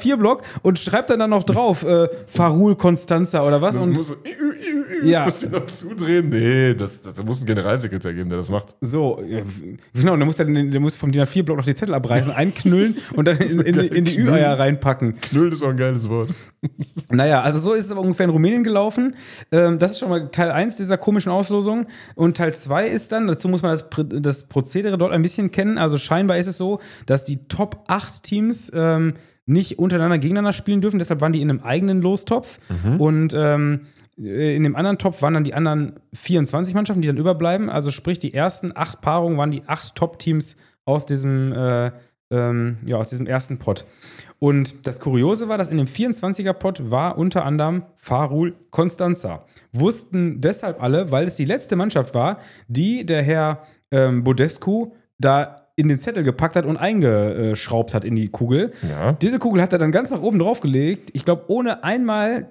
vier Block und schreibt dann, dann noch drauf, äh, Farul Constanza oder was. Und muss so, ja. Muss ihn noch zudrehen? Nee, das, das, das muss einen Generalsekretär geben, der das macht. So, ja, genau, der muss, dann, der muss vom D I N A vier Block noch die Zettel abreißen, einknüllen und dann in, in, in die Ü-Eier reinpacken. Knüllen ist auch ein geiles Wort. Naja, also so ist es aber ungefähr in Rumänien gelaufen. Ähm, das ist schon mal Teil eins dieser komischen Auslosung. Und Teil zwei ist dann, dazu muss man das, das Prozedere dort ein bisschen kennen. Also scheinbar ist es so, dass die Top acht Teams ähm, nicht untereinander gegeneinander spielen dürfen. Deshalb waren die in einem eigenen Lostopf. Mhm. Und ähm, in dem anderen Topf waren dann die anderen vierundzwanzig Mannschaften, die dann überbleiben. Also sprich, die ersten acht Paarungen waren die acht Top-Teams aus diesem, äh, ähm, ja, aus diesem ersten Pot. Und das Kuriose war, dass in dem vierundzwanziger-Pot war unter anderem Farul Constanza. Wussten deshalb alle, weil es die letzte Mannschaft war, die der Herr ähm, Bodescu da in den Zettel gepackt hat und eingeschraubt hat in die Kugel. Ja. Diese Kugel hat er dann ganz nach oben drauf gelegt. Ich glaube, ohne einmal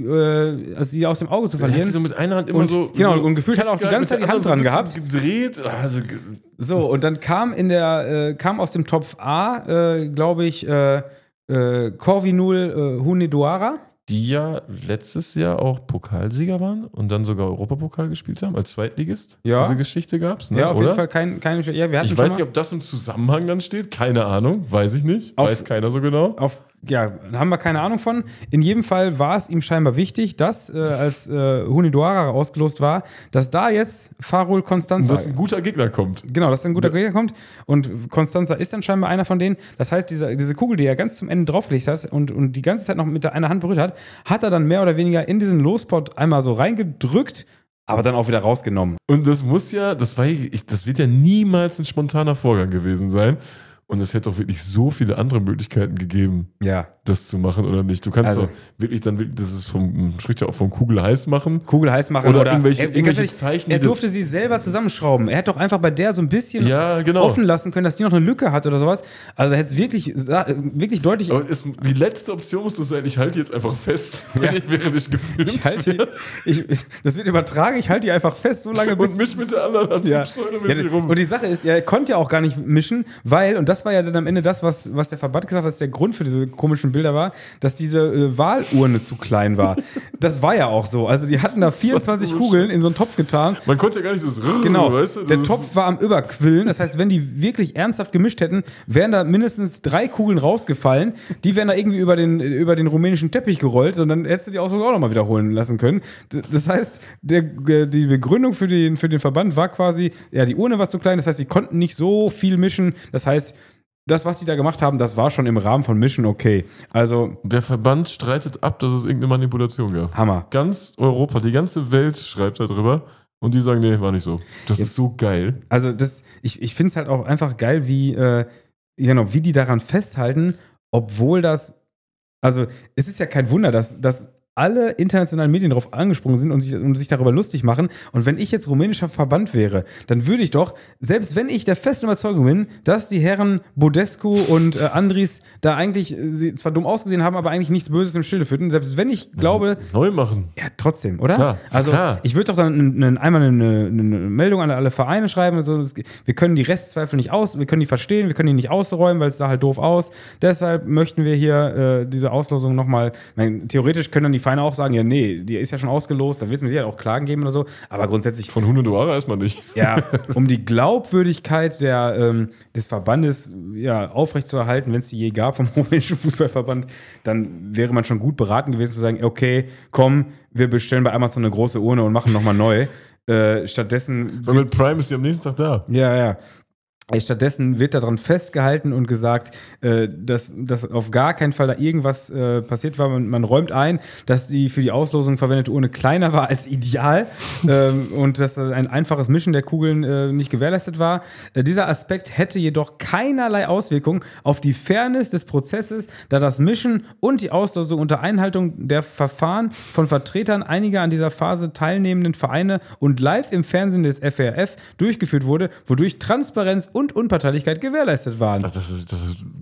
äh, also sie aus dem Auge zu verlieren. Er hat sie so mit einer Hand immer und, so. Genau, so und gefühlt hat er auch die ganze Zeit die Hand dran so gehabt. Gedreht. Also, so, und dann kam in der, äh, kam aus dem Topf A, äh, glaube ich, äh, äh, Corvinul äh, Hunedoara. Die ja letztes Jahr auch Pokalsieger waren und dann sogar Europapokal gespielt haben, als Zweitligist. Ja. Diese Geschichte gab es, ne? Ja, auf Oder? jeden Fall kein, keine. Ja, wir hatten ich weiß nicht, ob das im Zusammenhang dann steht. Keine Ahnung, weiß ich nicht. Auf, weiß keiner so genau. Auf, ja, haben wir keine Ahnung von. In jedem Fall war es ihm scheinbar wichtig, dass, äh, als äh, Hunedoara ausgelost war, dass da jetzt Farul Constanza. Dass ein guter Gegner kommt. Genau, dass ein guter ja. Gegner kommt. Und Constanza ist dann scheinbar einer von denen. Das heißt, diese, diese Kugel, die er ganz zum Ende draufgelegt hat und, und die ganze Zeit noch mit der einer Hand berührt hat, hat er dann mehr oder weniger in diesen Lospot einmal so reingedrückt, aber dann auch wieder rausgenommen. Und das muss ja, das, war, ich, das wird ja niemals ein spontaner Vorgang gewesen sein. Und es hätte auch wirklich so viele andere Möglichkeiten gegeben, ja. das zu machen oder nicht. Du kannst also, doch wirklich dann, wirklich, das ist vom, spricht ja auch von Kugel heiß machen. Kugel heiß machen oder, oder irgendwelche, er, irgendwelche ehrlich, Zeichen. Er durfte sie selber zusammenschrauben. Er hätte doch einfach bei der so ein bisschen ja, genau. offen lassen können, dass die noch eine Lücke hat oder sowas. Also er hätte es wirklich, wirklich deutlich. Aber ist, die letzte Option muss doch sein, ich halte jetzt einfach fest, ja. während ich gefilmt ich halte, ich, Das wird übertragen, ich halte die einfach fest, so lange bis. Und misch mit der anderen Hand ja. so pseudomäßig ja, rum. Und die Sache ist, er konnte ja auch gar nicht mischen, weil, und das war ja dann am Ende das, was, was der Verband gesagt hat, dass der Grund für diese komischen Bilder war, dass diese äh, Wahlurne zu klein war. Das war ja auch so. Also die hatten da vierundzwanzig so Kugeln in so einen Topf getan. Man konnte ja gar nicht so das Genau. Weißt du? Das der Topf war am Überquillen. Das heißt, wenn die wirklich ernsthaft gemischt hätten, wären da mindestens drei Kugeln rausgefallen. Die wären da irgendwie über den, über den rumänischen Teppich gerollt und dann hättest du die Auslosung auch nochmal wiederholen lassen können. Das heißt, der, die Begründung für den, für den Verband war quasi, ja, die Urne war zu klein. Das heißt, sie konnten nicht so viel mischen. Das heißt, das, was die da gemacht haben, das war schon im Rahmen von Mission okay. Also der Verband streitet ab, dass es irgendeine Manipulation gab. Hammer. Ganz Europa, die ganze Welt schreibt darüber und die sagen, nee, war nicht so. Das Jetzt, ist so geil. Also das, ich, ich finde es halt auch einfach geil, wie, äh, genau, wie die daran festhalten, obwohl das, also es ist ja kein Wunder, dass, dass alle internationalen Medien darauf angesprungen sind und sich, und sich darüber lustig machen. Und wenn ich jetzt rumänischer Verband wäre, dann würde ich doch, selbst wenn ich der festen Überzeugung bin, dass die Herren Bodescu und äh, Andries da eigentlich äh, sie zwar dumm ausgesehen haben, aber eigentlich nichts Böses im Schilde führten, selbst wenn ich glaube... Neu machen. Ja, trotzdem, oder? Klar, also klar. Ich würde doch dann eine, einmal eine, eine Meldung an alle Vereine schreiben. Also, wir können die Restzweifel nicht aus, wir können die verstehen, wir können die nicht ausräumen, weil es sah halt doof aus. Deshalb möchten wir hier äh, diese Auslosung nochmal... Theoretisch können dann die Vereine auch sagen, ja, nee, die ist ja schon ausgelost, da wissen wir, sie hat auch Klagen geben oder so, aber grundsätzlich... Von Hunedoara erstmal nicht. Ja, um die Glaubwürdigkeit der, ähm, des Verbandes ja, aufrechtzuerhalten, wenn es die je gab vom rumänischen Fußballverband, dann wäre man schon gut beraten gewesen zu sagen, okay, komm, wir bestellen bei Amazon eine große Urne und machen nochmal neu. Äh, stattdessen... Weil mit Prime ist sie am nächsten Tag da. Ja, ja. Stattdessen wird daran festgehalten und gesagt, äh, dass, dass auf gar keinen Fall da irgendwas äh, passiert war. Man, man räumt ein, dass die für die Auslosung verwendete Urne kleiner war als ideal ähm, und dass ein einfaches Mischen der Kugeln äh, nicht gewährleistet war. Äh, dieser Aspekt hätte jedoch keinerlei Auswirkung auf die Fairness des Prozesses, da das Mischen und die Auslosung unter Einhaltung der Verfahren von Vertretern einiger an dieser Phase teilnehmenden Vereine und live im Fernsehen des F R F durchgeführt wurde, wodurch Transparenz und Unparteilichkeit gewährleistet waren. Das ist, das ist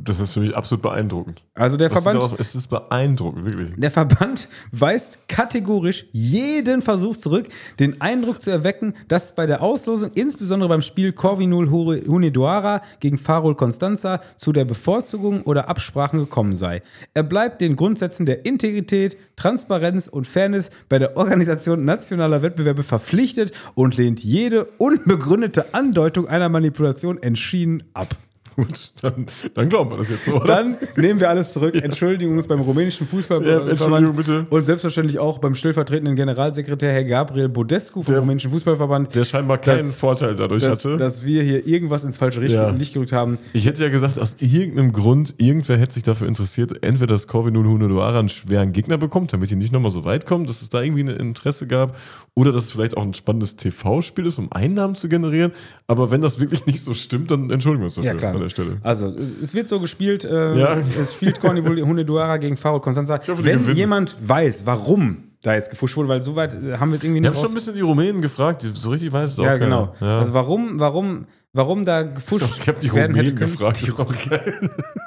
das ist für mich absolut beeindruckend. Also der Was Verband, daraus, es ist beeindruckend, wirklich. der Verband weist kategorisch jeden Versuch zurück, den Eindruck zu erwecken, dass bei der Auslosung, insbesondere beim Spiel Corvinul Hunedoara gegen Farol Constanza, zu der Bevorzugung oder Absprachen gekommen sei. Er bleibt den Grundsätzen der Integrität, Transparenz und Fairness bei der Organisation nationaler Wettbewerbe verpflichtet und lehnt jede unbegründete Andeutung einer Manipulation entschieden ab. Gut, dann, dann glauben wir das jetzt so, oder? Dann nehmen wir alles zurück, entschuldigen uns beim rumänischen Fußballverband Ja, Entschuldigung, bitte. und selbstverständlich auch beim stellvertretenden Generalsekretär Herr Gabriel Bodescu vom Der- rumänischen Fußballverband, Der scheinbar keinen Das- Vorteil dadurch dass, hatte. dass wir hier irgendwas ins falsche Licht, Ja. Licht gerückt haben. Ich hätte ja gesagt, aus irgendeinem Grund, irgendwer hätte sich dafür interessiert, entweder dass Corvinul Hunedoara einen schweren Gegner bekommt, damit die nicht nochmal so weit kommen, dass es da irgendwie ein Interesse gab, oder dass es vielleicht auch ein spannendes T V-Spiel ist, um Einnahmen zu generieren. Aber wenn das wirklich nicht so stimmt, dann entschuldigen wir uns dafür Ja, klar. an der Stelle. Also, es wird so gespielt, äh, Ja. es spielt Corvinul Hunedoara gegen Farol Constanza. hoffe, die Wenn gewinnen. jemand weiß, warum da jetzt gefuscht wurde, weil so weit äh, haben wir es irgendwie Wir nicht haben schon ein raus- bisschen die Rumänen gefragt, die- so richtig weiß es auch Ja, keiner. genau. Ja. Also warum, warum, warum da gefuscht ich habe die werden hätte Rumänen können. gefragt, das ist auch geil.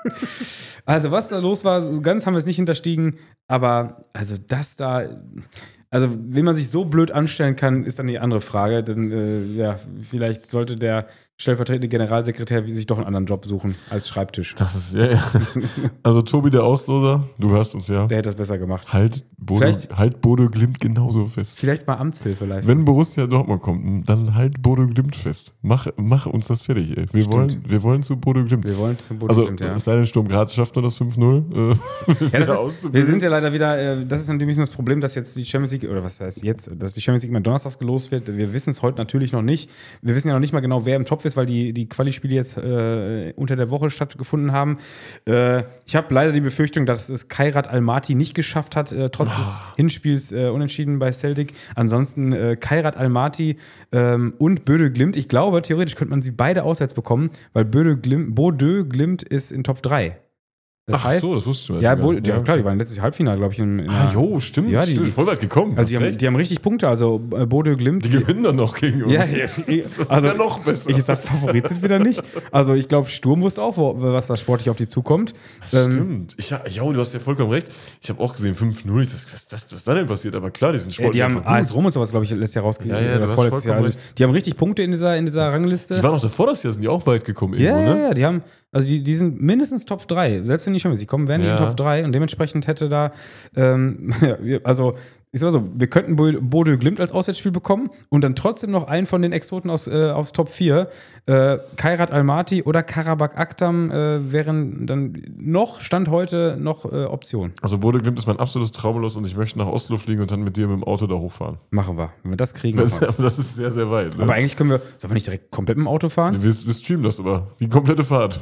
Also was da los war, so ganz haben wir es nicht hinterstiegen, aber also das da, also wenn man sich so blöd anstellen kann, ist dann die andere Frage, denn äh, ja, vielleicht sollte der stellvertretende Generalsekretär wie sich doch einen anderen Job suchen als Schreibtisch. Das ist, ja, ja. Also Tobi, der Ausloser, du hörst uns ja. Der hätte das besser gemacht. Halt Bodo, Vielleicht- halt Bodo Glimt genauso fest. Vielleicht mal Amtshilfe leisten. Wenn Borussia Dortmund kommt, dann halt Bodo Glimt fest. Mach, mach uns das fertig, ey. Wir, Stimmt. wollen, wir wollen zu Bodo Glimt. wir wollen zum Boden Also, stimmt, ja. es sei denn, Sturm Graz schafft nur das fünf null. Äh, Ja, wieder das ist, wir auszubilden. sind ja leider wieder, äh, das ist natürlich ein bisschen das Problem, dass jetzt die Champions League, oder was heißt jetzt, dass die Champions League mal donnerstags gelost wird. Wir wissen es heute natürlich noch nicht. Wir wissen ja noch nicht mal genau, wer im Topf ist, weil die, die Quali-Spiele jetzt äh, unter der Woche stattgefunden haben. Äh, ich habe leider die Befürchtung, dass es Kairat Almaty nicht geschafft hat, äh, trotz des Hinspiels äh, unentschieden bei Celtic. Ansonsten äh, Kairat Almaty ähm, und Bodø Glimt. Ich glaube, theoretisch könnte man sie beide auswärts bekommen, weil Bodø Glimt, Bodø Glimt ist in Top drei. Das Ach heißt, so, das wusste ich ja, gar Bo, nicht. ja, klar, die waren letztes Halbfinale, glaube ich. In, in Ah, der- jo, stimmt. Ja, die- stimmt. die- Voll weit gekommen. Also die hast haben, recht. die haben richtig Punkte, also äh, Bodø Glimt. Die gewinnen dann noch gegen uns. Ja, ja, das ist also, ja noch besser. Ich sag, Favorit sind wir da nicht. Also ich glaube, Sturm wusste auch, wo, was da sportlich auf die zukommt. Ähm, Stimmt. Ich, ja, du hast ja vollkommen recht. Ich habe auch gesehen, fünf null. Ich dachte, Was, das, was da denn passiert? Aber klar, die sind äh, sportlich die haben einfach gut. A S Rom und sowas, glaube ich, letztes Jahr rausgegeben. Ja, ja, du oder hast vorletztes Jahr. vollkommen Also, die haben richtig Punkte in dieser, in dieser Rangliste. Die waren auch davor das Jahr, sind die auch weit gekommen Ja, irgendwo, ja, ne? ja, die haben, also die, die sind mindestens Top drei. Selbst wenn die Champions League kommen, wären die Ja. in Top drei und dementsprechend hätte da, ähm, ja, wir- also ich sag mal so, wir könnten Bo- Bodø Glimt als Auswärtsspiel bekommen und dann trotzdem noch einen von den Exoten aus, äh, aufs Top vier. Äh, Kairat Almaty oder Karabakh Akdam äh, wären dann noch, Stand heute, noch äh, Option. Also Bodo Glimt ist mein absolutes Traumlos und ich möchte nach Oslo fliegen und dann mit dir mit dem Auto da hochfahren. Machen wir. Wenn wir das kriegen, machen wir das. Das ist sehr, sehr weit. Ne? Aber eigentlich können wir, sollen wir nicht direkt komplett mit dem Auto fahren? wir, wir streamen das aber. Die komplette Fahrt.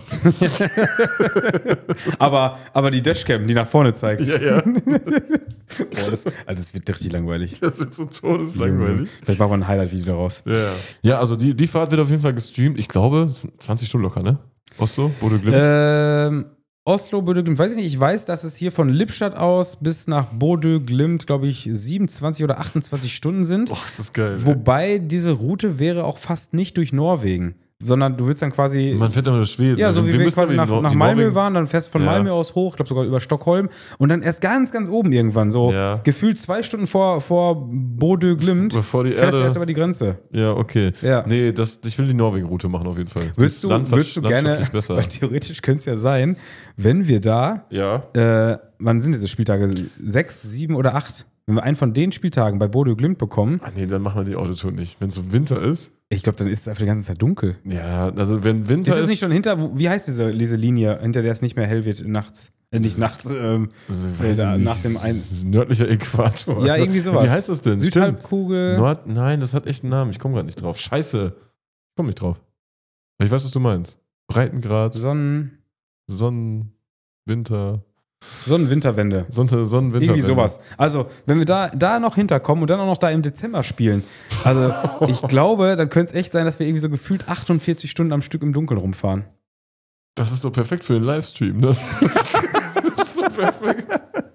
aber, aber die Dashcam, die nach vorne zeigt. Ja, ja. Boah, das, also das wird richtig langweilig. Das wird so todeslangweilig. Vielleicht machen wir ein Highlight-Video daraus. Ja, ja, also die, die Fahrt wird auf jeden Fall gestreamt. Ich glaube, es sind zwanzig Stunden locker, ne? Oslo, Bodo Glimt. Ähm, Oslo, Bodø Glimt, weiß ich nicht. Ich weiß, dass es hier von Lippstadt aus bis nach Bodø Glimt, glaube ich, siebenundzwanzig oder achtundzwanzig Stunden sind. Boah, ist das geil. Wobei diese Route wäre auch fast nicht durch Norwegen, sondern du würdest dann quasi. Man fährt dann durch Schweden. Ja, so wie wir müssen quasi die nach, Nor- nach die Malmö Norwegen- waren, dann fährst du von Ja. Malmö aus hoch, ich glaube sogar über Stockholm und dann erst ganz, ganz oben irgendwann, so Ja. gefühlt zwei Stunden vor, vor Bodø Glimt, Bevor die fährst du Erde- erst über die Grenze. Ja, okay. Ja. Nee, das, ich will die Norwegen-Route machen auf jeden Fall. Würdest du, Landwirtschaft- würdest du gerne, landschaftlich besser. weil theoretisch könnte es ja sein, wenn wir da, Ja. äh, wann sind diese Spieltage? Sechs, sieben oder acht? Wenn wir einen von den Spieltagen bei Bodø Glimt bekommen, Ah, nee, dann machen wir die Autotour nicht. Wenn es so Winter ist. ich glaube, dann ist es einfach die ganze Zeit dunkel. Ja, also wenn Winter Ist ist. es nicht schon hinter, wo- wie heißt diese, diese Linie, hinter der es nicht mehr hell wird nachts? Äh, nicht nachts, ähm, also, äh, weiß da, ich nicht, nach dem ein das ist nördlicher Äquator. Ja, irgendwie sowas. Wie heißt das denn? Südhalbkugel. Stimmt. Nord, nein, das hat echt einen Namen. Ich komme gerade nicht drauf. Scheiße. Ich komme nicht drauf. Ich weiß, was du meinst. Breitengrad, Sonnen, Sonnen, Winter, Sonnenwinterwende. Sonne, Sonnenwinter. Irgendwie sowas. Also, wenn wir da, da noch hinterkommen und dann auch noch da im Dezember spielen, also ich glaube, dann könnte es echt sein, dass wir irgendwie so gefühlt achtundvierzig Stunden am Stück im Dunkeln rumfahren. Das ist so perfekt für den Livestream, ne? Das ist so perfekt.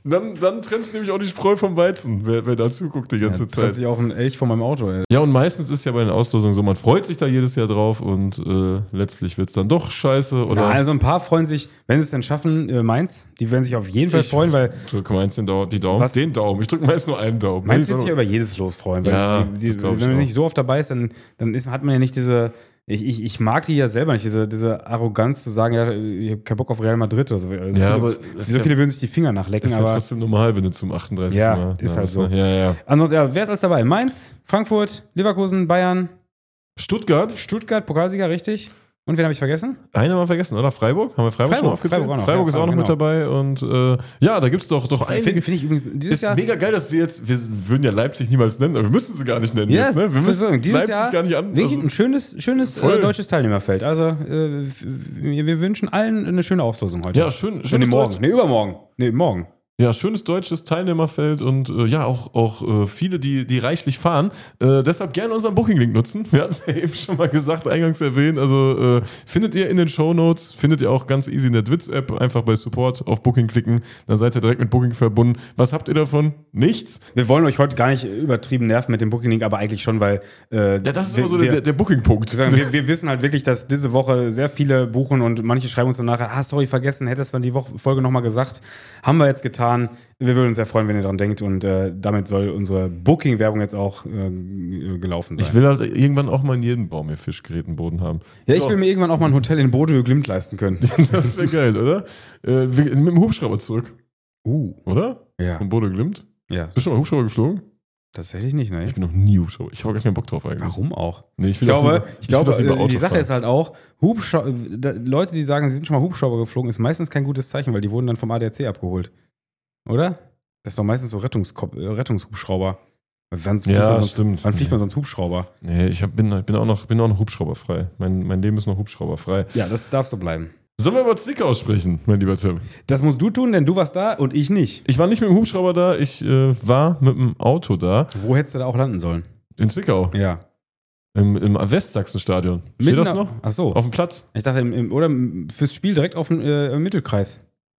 Dann, dann trennst du nämlich auch die Spreu vom Weizen, wer, wer da zuguckt die ganze Ja, Zeit. trennt sich auch ein Elch von meinem Auto, ey. Ja, und meistens ist ja bei den Auslosungen so, man freut sich da jedes Jahr drauf und äh, letztlich wird es dann doch scheiße. Oder Ja, also ein paar freuen sich, wenn sie es dann schaffen, äh, Mainz, die werden sich auf jeden Fall ich freuen, weil drücke meins den, Dau die Daumen. Was? Den Daumen. Ich drücke meist nur einen Daumen. Mainz Nee, wird so- sich ja über jedes Los freuen. Weil Ja, die, die, das glaub ich wenn man auch. nicht so oft dabei ist, dann, dann ist, hat man ja nicht diese. Ich, ich, ich mag die ja selber nicht, diese, diese Arroganz zu sagen, ja, ich habe keinen Bock auf Real Madrid oder so. Also Ja, viele, aber es so ist ja- viele würden sich die Finger nachlecken, ist ja aber trotzdem normal, wenn du zum achtunddreißigsten Ja, Mal ist da halt bist, so. ne? Ja, ja. ansonsten, ja, wer ist alles dabei? Mainz, Frankfurt, Leverkusen, Bayern, Stuttgart, Stuttgart, Pokalsieger, richtig? Und wen habe ich vergessen? eine mal vergessen, oder? Freiburg? Haben wir Freiburg, schon mal aufgezählt? Freiburg auch noch, Freiburg ja, ist auch noch mit genau. dabei und äh, ja, da gibt es doch, doch Finde einige. find ich übrigens dieses Ist Jahr. mega geil, dass wir jetzt, wir würden ja Leipzig niemals nennen, aber wir müssen sie gar nicht nennen Ja, jetzt, ne? Wir muss müssen sagen, dieses Leipzig Jahr gar nicht an. wirklich Also, ein schönes, schönes Voll. äh, deutsches Teilnehmerfeld. Also äh, f- wir wir wünschen allen eine schöne Auslosung heute. ja, schön, nee, schönes morgen. Deutsch. Nee, übermorgen. Nee, morgen. Ja, schönes deutsches Teilnehmerfeld und äh, ja, auch, auch äh, viele, die, die reichlich fahren. Äh, deshalb gerne unseren Booking-Link nutzen. Wir hatten es ja eben schon mal gesagt, eingangs erwähnt. Also äh, findet ihr in den Shownotes, findet ihr auch ganz easy in der Dwitz-App. Einfach bei Support auf Booking klicken, dann seid ihr direkt mit Booking verbunden. Was habt ihr davon? Nichts? Wir wollen euch heute gar nicht übertrieben nerven mit dem Booking-Link, aber eigentlich schon, weil äh, Ja, das ist wir, immer so wir, der, der Booking-Punkt. sagen, wir, wir wissen halt wirklich, dass diese Woche sehr viele buchen und manche schreiben uns dann nachher, ah, sorry, vergessen, hättest du die Woche, Folge nochmal gesagt. Haben wir jetzt getan. Wir würden uns sehr freuen, wenn ihr daran denkt und äh, damit soll unsere Booking-Werbung jetzt auch äh, gelaufen sein. Ich will halt irgendwann auch mal in jedem Baum hier Fischgrätenboden haben. ja, ich So. will mir irgendwann auch mal ein Hotel in Bodø Glimt leisten können. Das wäre geil, oder? Äh, wir, mit dem Hubschrauber zurück, Uh, oder? ja. Von Bodo Glimt. Ja, Bist du schon mal Hubschrauber geflogen? tatsächlich nicht, ne? Ich bin noch nie Hubschrauber. Ich habe gar keinen Bock drauf eigentlich. Warum auch? Nee, Ich will auch glaube, lieber- ich will glaube auch lieber äh, die Auto Sache fahren. ist halt auch, Hubschrauber, da, Leute, die sagen, sie sind schon mal Hubschrauber geflogen, ist meistens kein gutes Zeichen, weil die wurden dann vom A D A C abgeholt. Oder? Das ist doch meistens so Rettungskop- äh, Rettungshubschrauber. Wann fliegt, Ja, man sonst, stimmt. wann fliegt man sonst Hubschrauber? Nee, ich hab, bin, ich bin, auch noch, bin auch noch hubschrauberfrei. Mein, mein Leben ist noch hubschrauberfrei. Ja, das darf so bleiben. Sollen wir über Zwickau sprechen, mein lieber Tim? Das musst du tun, denn du warst da und ich nicht. Ich war nicht mit dem Hubschrauber da, ich äh, war mit dem Auto da. Wo hättest du da auch landen sollen? In Zwickau. Ja. Im, im Westsachsenstadion. Steht Mitten das auf- noch? Ach so. Auf dem Platz. Ich dachte, im, im, oder im- fürs Spiel direkt auf dem äh, im Mittelkreis.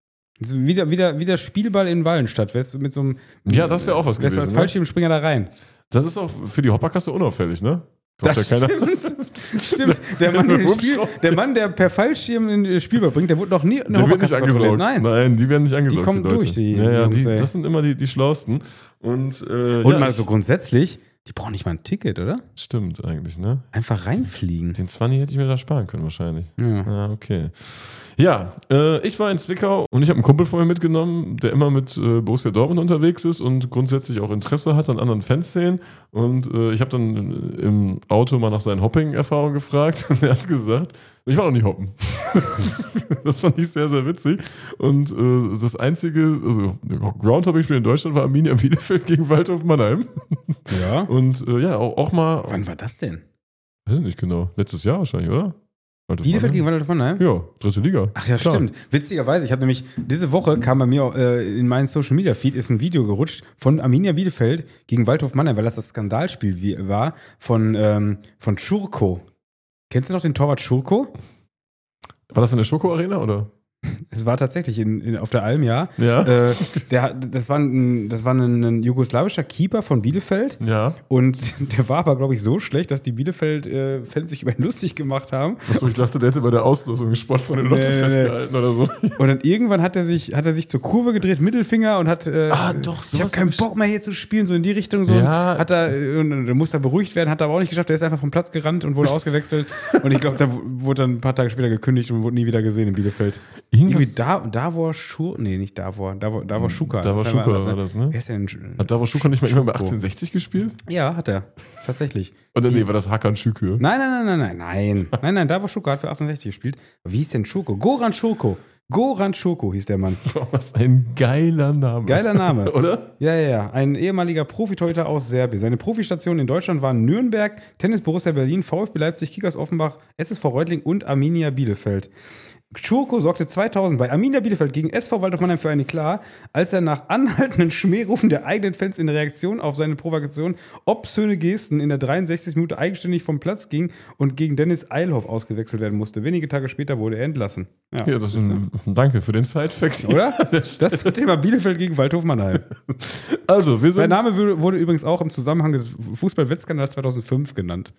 So Wie der, wie, der, wie der Spielball in Wallenstadt. Wärst du mit so einem. Ja, das wäre auch was wärst du gewesen. als Ne? Fallschirmspringer da rein. Das ist auch für die Hopperkasse unauffällig, ne? Kauft Das ja keiner. stimmt. Stimmt. Der Mann, der, den Spiel, Hubschrauber. der Mann, der per Fallschirm in das Spielball bringt, der wurde noch nie eine Der wird nicht Hopperkasse kontrolliert. angesaugt. Nein. Nein, die werden nicht angesaugt. kommen Leute. durch, die ja, ja, Jungs, die, ey. das sind immer die, die Schlausten. Und, äh, Und ja, mal ich- so grundsätzlich, die brauchen nicht mal ein Ticket, oder? Stimmt eigentlich, ne? Einfach reinfliegen. Den zwanzig hätte ich mir da sparen können wahrscheinlich. Ja. Ja, okay. Ja, äh, ich war in Zwickau und ich habe einen Kumpel von mir mitgenommen, der immer mit äh, Borussia Dortmund unterwegs ist und grundsätzlich auch Interesse hat an anderen Fanszenen. Und äh, ich habe dann im Auto mal nach seinen Hopping-Erfahrungen gefragt und er hat gesagt, ich war noch nie hoppen. Das fand ich sehr, sehr witzig. Und äh, das einzige, also Groundhopping-Spiel in Deutschland war Arminia Bielefeld gegen Waldhof Mannheim. Ja. Und äh, ja, auch, auch mal, Wann war das denn? weiß ich nicht genau, letztes Jahr wahrscheinlich, oder? Waldhof Bielefeld gegen Mannheim? Waldhof Mannheim? Ja, dritte Liga. Ach ja, Klar. stimmt. Witzigerweise, ich habe nämlich, diese Woche kam bei mir äh, in meinen Social Media Feed ist ein Video gerutscht von Arminia Bielefeld gegen Waldhof Mannheim, weil das das Skandalspiel wie, war von, ähm, von Schurko. Kennst du noch den Torwart Schurko? War das in der Schoko-Arena, oder? Es war tatsächlich in, in, auf der Alm, ja. Ja. Äh, der, das war, ein, das war ein, ein jugoslawischer Keeper von Bielefeld. Ja. Und der war aber, glaube ich, so schlecht, dass die Bielefeld-Fans sich über ihn lustig gemacht haben. Achso, ich dachte, der hätte bei der Auslosung einen Sport von den Lotto Nee, nee, nee. festgehalten oder so. Und dann irgendwann hat er sich, hat er sich zur Kurve gedreht, Mittelfinger und hat, äh, Ah, doch, ich habe sowas keinen hab ich- Bock mehr hier zu spielen, so in die Richtung. So. Ja. Hat er, äh, und dann musste er beruhigt werden, hat er aber auch nicht geschafft. Der ist einfach vom Platz gerannt und wurde ausgewechselt. Und ich glaube, da w- wurde dann ein paar Tage später gekündigt und wurde nie wieder gesehen in Bielefeld. Irgendwas- Irgendwie da, Davor Schur, nee, nicht Davor, Davor, Davor Schuka. Davor Das war Schuka mal anders, war das, ne? Wer ist denn? Sch- Hat Davos Schuko nicht mal immer bei Schurko. achtzehnhundertsechzig gespielt? Ja, hat er. Tatsächlich. Oder nee, war das Hakan Şükür? Nein, nein, nein, nein, nein, nein. Nein, nein, Davor Schuka hat für achtundsechzig gespielt. Aber wie hieß denn Schurko? Goran Schurko. Goran Schurko hieß der Mann. Was ein geiler Name. Geiler Name. Oder? Ja, ja, ja. Ein ehemaliger Profitorhüter aus Serbien. Seine Profistationen in Deutschland waren Nürnberg, Tennis Borussia Berlin, VfB Leipzig, Kickers Offenbach, S S V Reutling und Arminia Bielefeld. Schurko sorgte zweitausend bei Arminia Bielefeld gegen S V Waldhof Mannheim für eine Klar, als er nach anhaltenden Schmährufen der eigenen Fans in Reaktion auf seine Provokation obszöne Gesten in der dreiundsechzigsten Minute eigenständig vom Platz ging und gegen Dennis Eilhoff ausgewechselt werden musste. Wenige Tage später wurde er entlassen. Ja, ja das ist ein, danke für den Side-Fact. Oder? Das ist das Thema Bielefeld gegen Waldhof Mannheim. Also, wir sind... Sein Name wurde übrigens auch im Zusammenhang des Fußball-Wettskandals zweitausendfünf genannt.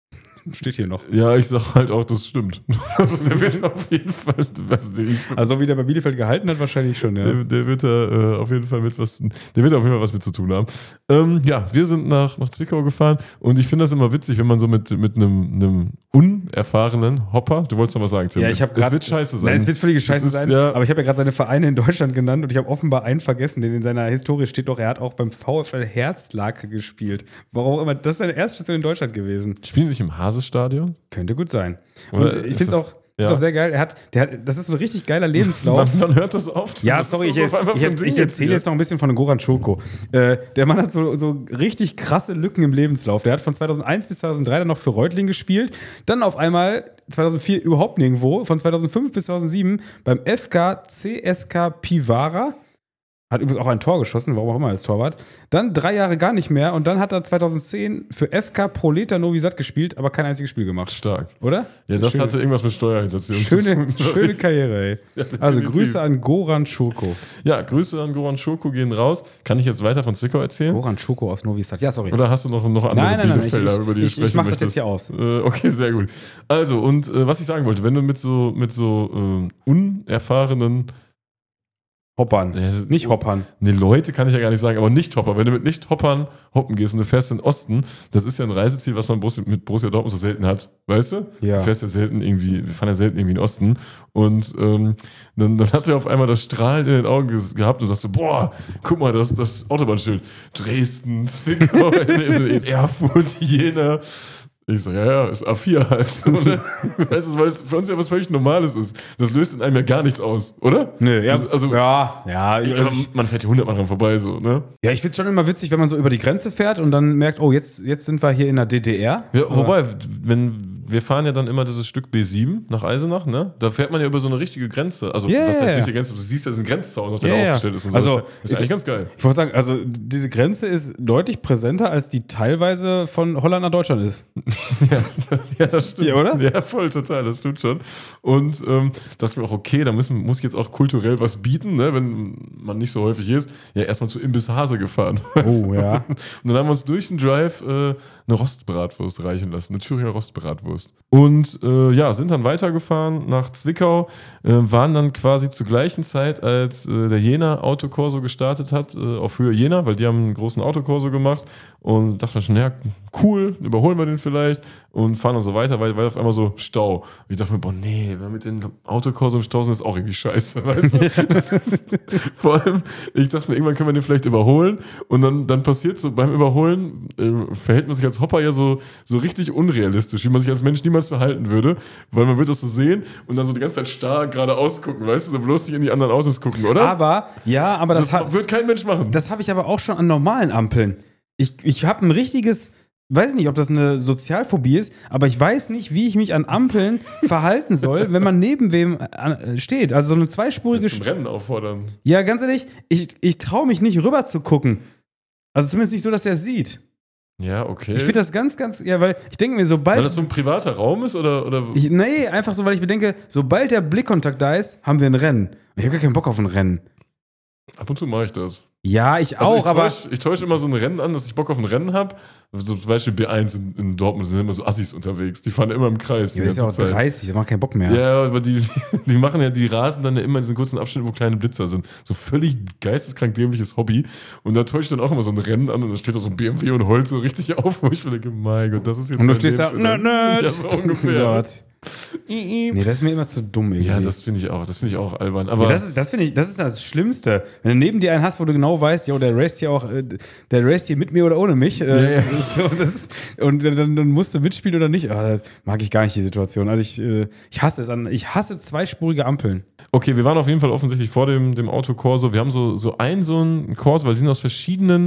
Steht hier noch. Ja, ich sag halt auch, das stimmt. Also der wird auf jeden Fall, was ich, also wie der bei Bielefeld gehalten hat, wahrscheinlich schon, ja. Der, der wird da äh, auf jeden Fall mit was, der wird auf jeden Fall was mit zu tun haben. Ähm, ja, wir sind nach, nach Zwickau gefahren und ich finde das immer witzig, wenn man so mit, mit einem, einem unerfahrenen Hopper, du wolltest noch was sagen, Tim. Ja, ich habe Es wird scheiße sein. Nein, es wird völlige Scheiße ist, sein, ja. aber ich habe ja gerade seine Vereine in Deutschland genannt und ich habe offenbar einen vergessen, den in seiner Historie steht doch, er hat auch beim VfL Herzlake gespielt. Warum auch immer, das ist seine erste Station in Deutschland gewesen. Spielen die nicht im Hasestadion? Könnte gut sein. Oder und ich finde es auch, ja. ist doch sehr geil. Er hat, der hat, das ist ein richtig geiler Lebenslauf. Wann, wann hört das auf? Ja, das sorry, ich, so ich, ich, ich erzähle jetzt noch ein bisschen von Goran Schurko. Äh, der Mann hat so, so richtig krasse Lücken im Lebenslauf. Der hat von zweitausendeins bis zweitausenddrei dann noch für Reutling gespielt. Dann auf einmal zweitausendvier überhaupt nirgendwo. Von zweitausendfünf bis zweitausendsieben beim F K C S K Pivara. Hat übrigens auch ein Tor geschossen, warum auch immer als Torwart. Dann drei Jahre gar nicht mehr und dann hat er zweitausendzehn für F K Proleta Novi Sad gespielt, aber kein einziges Spiel gemacht. Stark. Oder? Ja, das schöne, hatte irgendwas mit Steuerhinterziehung schöne, zu tun. Schöne Karriere, ey. Ja, also Grüße an Goran Schurko. Ja, Grüße an Goran Schurko gehen raus. Kann ich jetzt weiter von Zwickau erzählen? Goran Schurko aus Novi Sad. Ja, sorry. Oder hast du noch, noch andere nein, nein, nein, Bielefelder, ich, über die du ich, sprechen ich mach möchtest? das jetzt hier aus. Äh, okay, sehr gut. Also, und äh, was ich sagen wollte, wenn du mit so, mit so äh, unerfahrenen Hoppern, ja, nicht Hoppern. Ne, Leute kann ich ja gar nicht sagen, aber Nicht-Hopper. Wenn du mit Nicht-Hoppern hoppen gehst und du fährst in den Osten, das ist ja ein Reiseziel, was man mit Borussia Dortmund so selten hat, weißt du? Ja. Du fährst ja selten irgendwie, wir fahren ja selten irgendwie in den Osten und ähm, dann, dann hat er auf einmal das Strahlen in den Augen ges- gehabt und sagst so, boah, guck mal, das, das Autobahnschild, Dresden, Zwickau, in, in, in Erfurt, Jena. Ich so, ja, ja, ist A vier halt. So, ne? Weißt du, weil es für uns ja was völlig Normales ist. Das löst in einem ja gar nichts aus, oder? Nö, ja, also, also, ja, ja. Also man fährt ja hundertmal dran vorbei, so, ne? Ja, ich finde es schon immer witzig, wenn man so über die Grenze fährt und dann merkt, oh, jetzt, jetzt sind wir hier in der D D R. Ja, wobei, wenn wir fahren ja dann immer dieses Stück B sieben nach Eisenach, ne? Da fährt man ja über so eine richtige Grenze. Also, yeah, was heißt yeah. richtige Grenze? Du siehst ja diesen Grenzzaun, noch der yeah, da aufgestellt ist und so. Also, das ist, ist, ist eigentlich ganz geil. Ich wollte sagen, also diese Grenze ist deutlich präsenter, als die teilweise von Holland nach Deutschland ist. ja, ja, das stimmt. Ja, oder? Ja, voll, total, das stimmt schon. Und ähm, dachte mir auch, okay, da müssen, muss ich jetzt auch kulturell was bieten, ne? Wenn man nicht so häufig ist. Ja, erstmal zu Imbiss Hase gefahren. Oh, ja. Und dann haben wir uns durch den Drive äh, eine Rostbratwurst reichen lassen, eine Thüringer Rostbratwurst. Und äh, ja, sind dann weitergefahren nach Zwickau, äh, waren dann quasi zur gleichen Zeit, als äh, der Jena Autokorso gestartet hat, äh, auf Höhe Jena, weil die haben einen großen Autokorso gemacht und dachten schon, ja, cool, überholen wir den vielleicht und fahren dann so weiter, weil, weil auf einmal so Stau. Und ich dachte mir, boah, nee, wenn wir mit den Autokorso im Stau sind, ist auch irgendwie scheiße, weißt du? Vor allem, ich dachte mir, irgendwann können wir den vielleicht überholen und dann, dann passiert so, beim Überholen äh, verhält man sich als Hopper ja so, so richtig unrealistisch, wie man sich als Mensch niemals verhalten würde, weil man wird das so sehen und dann so die ganze Zeit starr geradeaus gucken, weißt du, so bloß nicht in die anderen Autos gucken, oder? Aber, ja, aber das, das hat, wird kein Mensch machen. Das habe ich aber auch schon an normalen Ampeln. Ich, ich habe ein richtiges, weiß nicht, ob das eine Sozialphobie ist, aber ich weiß nicht, wie ich mich an Ampeln verhalten soll, wenn man neben wem äh, steht. Also so eine zweispurige... Zum Rennen auffordern. Ja, ganz ehrlich, ich, ich traue mich nicht rüber zu gucken. Also zumindest nicht so, dass er es sieht. Ja, okay. Ich finde das ganz, ganz, ja, weil ich denke mir, sobald... Weil das so ein privater Raum ist, oder? oder? Ich, nee, einfach so, weil ich mir denke, sobald der Blickkontakt da ist, haben wir ein Rennen. Ich habe gar keinen Bock auf ein Rennen. Ab und zu mache ich das. Ja, ich Also auch, ich täusch, aber... Ich täusche immer so ein Rennen an, dass ich Bock auf ein Rennen habe. So zum Beispiel B eins in, in Dortmund sind immer so Assis unterwegs. Die fahren immer im Kreis. Ja, die ist ja auch Zeit. dreißig, das macht keinen Bock mehr. Ja, aber die, die machen ja, die rasen dann ja immer in diesen kurzen Abschnitten, wo kleine Blitzer sind. So völlig geisteskrank dämliches Hobby. Und da täusche ich dann auch immer so ein Rennen an und dann steht da so ein B M W und heult so richtig auf, wo ich mir denke, mein Gott, das ist jetzt. Und du stehst da, nö, nö. Ja, so ungefähr. Nee, das ist mir immer zu dumm irgendwie. Ja, das finde ich auch. Das finde ich auch albern. Aber ja, das ist, das finde ich, das ist das Schlimmste. Wenn du neben dir einen hast, wo du genau weißt, jo, der raced hier auch, der raced hier mit mir oder ohne mich. Ja, ja. So, das, und dann, dann musst du mitspielen oder nicht. Oh, das mag ich gar nicht, die Situation. Also ich, ich hasse es an, ich hasse zweispurige Ampeln. Okay, wir waren auf jeden Fall offensichtlich vor dem, dem Auto Corso. Wir haben so, so ein, so ein Corso, weil die sind aus verschiedenen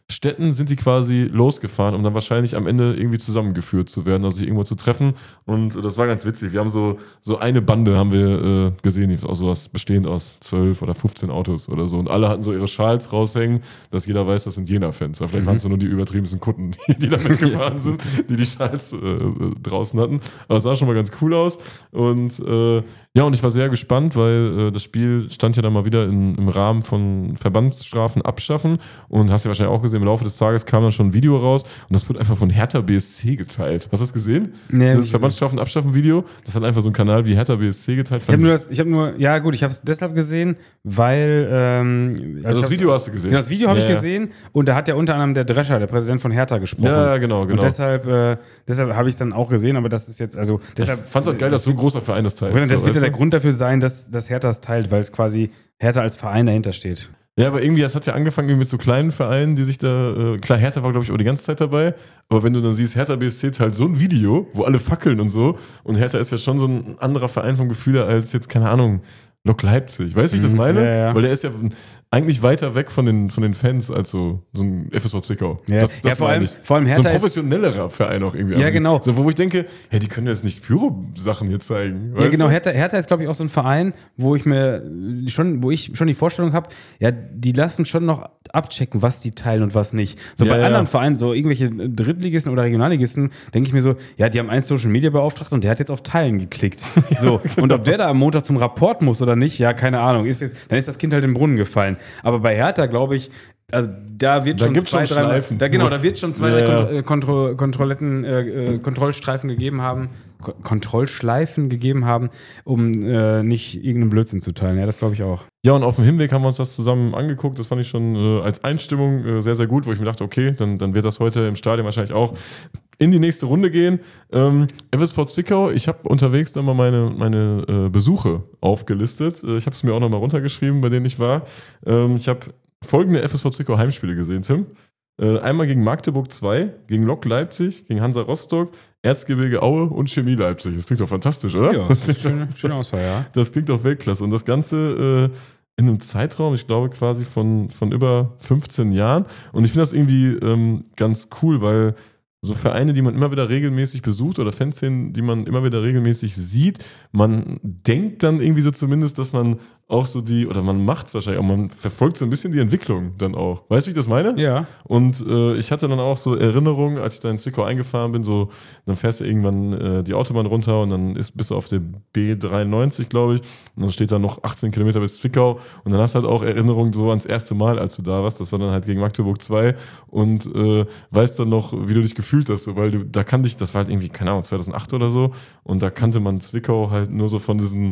Städten sind die quasi losgefahren, um dann wahrscheinlich am Ende irgendwie zusammengeführt zu werden, also sich irgendwo zu treffen. Und das war ganz witzig. Wir haben so, so eine Bande haben wir äh, gesehen, die aus sowas bestehend aus zwölf oder fünfzehn Autos oder so. Und alle hatten so ihre Schals raushängen, dass jeder weiß, das sind Jena-Fans. Aber vielleicht mhm. waren es nur die übertriebensten Kunden, die, die da mitgefahren sind, die die Schals äh, draußen hatten. Aber es sah schon mal ganz cool aus. Und äh, ja, und ich war sehr gespannt, weil äh, das Spiel stand ja dann mal wieder in, im Rahmen von Verbandsstrafen abschaffen. Und hast ja wahrscheinlich auch gesehen, im Laufe des Tages kam dann schon ein Video raus und das wird einfach von Hertha B S C geteilt. Hast du das gesehen? Nee, das Verbandsstrafen abschaffen Video. Das hat einfach so ein Kanal wie Hertha B S C geteilt. Ich habe nur, das, ich hab nur, ja gut, ich habe es deshalb gesehen, weil ähm, also, also das Video hast du gesehen? Ja, das Video habe ja, ich gesehen und da hat ja unter anderem der Drescher, der Präsident von Hertha, gesprochen. Ja, genau, genau. Und deshalb, äh, deshalb habe ich es dann auch gesehen, aber das ist jetzt, also deshalb. Ich fand es geil, dass so ein großer Verein das teilt. Das wird ja der Grund dafür sein, dass, dass Hertha es teilt, weil es quasi Hertha als Verein dahinter steht. Ja, aber irgendwie, das hat ja angefangen mit so kleinen Vereinen, die sich da, äh, klar, Hertha war, glaube ich, auch die ganze Zeit dabei, aber wenn du dann siehst, Hertha B S C teilt so ein Video, wo alle fackeln und so, und Hertha ist ja schon so ein anderer Verein vom Gefühl her als jetzt, keine Ahnung, Lok Leipzig. Weißt du, wie ich das meine? Ja, ja. Weil der ist ja eigentlich weiter weg von den, von den Fans als so, so ein F S V Zwickau. Ja, das, das ja vor, allem, vor allem Hertha so ein professionellerer Verein auch irgendwie. Ja, genau. So, wo ich denke, ja, die können jetzt nicht Pyro-Sachen hier zeigen. Ja, genau. Hertha, Hertha ist, glaube ich, auch so ein Verein, wo ich mir schon, wo ich schon die Vorstellung habe, ja, die lassen schon noch abchecken, was die teilen und was nicht. So ja, bei ja. anderen Vereinen, so irgendwelche Drittligisten oder Regionalligisten, denke ich mir so, ja, die haben einen Social Media beauftragt und der hat jetzt auf Teilen geklickt. So. Und ob der da am Montag zum Rapport muss oder nicht, ja, keine Ahnung. Ist jetzt, dann ist das Kind halt im Brunnen gefallen. Aber bei Hertha, glaube ich, also da wird da schon zwei, schon drei, da, genau, ja. da wird schon zwei, ja, drei ja. Kontro- Kontrolletten, äh, Kontrollstreifen gegeben haben, Ko- Kontrollschleifen gegeben haben, um äh, nicht irgendeinen Blödsinn zu teilen. Ja, das glaube ich auch. Ja, und auf dem Hinweg haben wir uns das zusammen angeguckt. Das fand ich schon äh, als Einstimmung äh, sehr, sehr gut, wo ich mir dachte, okay, dann, dann wird das heute im Stadion wahrscheinlich auch in die nächste Runde gehen. Ähm, F S V Zwickau, ich habe unterwegs dann mal meine, meine äh, Besuche aufgelistet. Äh, ich habe es mir auch nochmal runtergeschrieben, bei denen ich war. Ähm, ich habe folgende F S V Zwickau Heimspiele gesehen, Tim. Äh, einmal gegen Magdeburg zwei, gegen Lok Leipzig, gegen Hansa Rostock, Erzgebirge Aue und Chemie Leipzig. Das klingt doch fantastisch, oder? Ja, das ist schöne, schöne Auswahl, ja. Das klingt doch Weltklasse. Und das Ganze äh, in einem Zeitraum, ich glaube quasi von, von über fünfzehn Jahren. Und ich finde das irgendwie ähm, ganz cool, weil so Vereine, die man immer wieder regelmäßig besucht oder Fanszenen, die man immer wieder regelmäßig sieht, man denkt dann irgendwie so zumindest, dass man auch so die, oder man macht es wahrscheinlich auch, man verfolgt so ein bisschen die Entwicklung dann auch. Weißt du, wie ich das meine? Ja. Und äh, ich hatte dann auch so Erinnerungen, als ich da in Zwickau eingefahren bin, so, dann fährst du irgendwann äh, die Autobahn runter und dann ist, bist du auf der B dreiundneunzig, glaube ich, und dann steht da noch achtzehn Kilometer bis Zwickau und dann hast du halt auch Erinnerungen so ans erste Mal, als du da warst, das war dann halt gegen Magdeburg zwei und äh, weißt dann noch, wie du dich gefühlt hast, so, weil du, da kannte ich, das war halt irgendwie, keine Ahnung, zweitausendacht oder so und da kannte man Zwickau halt nur so von diesen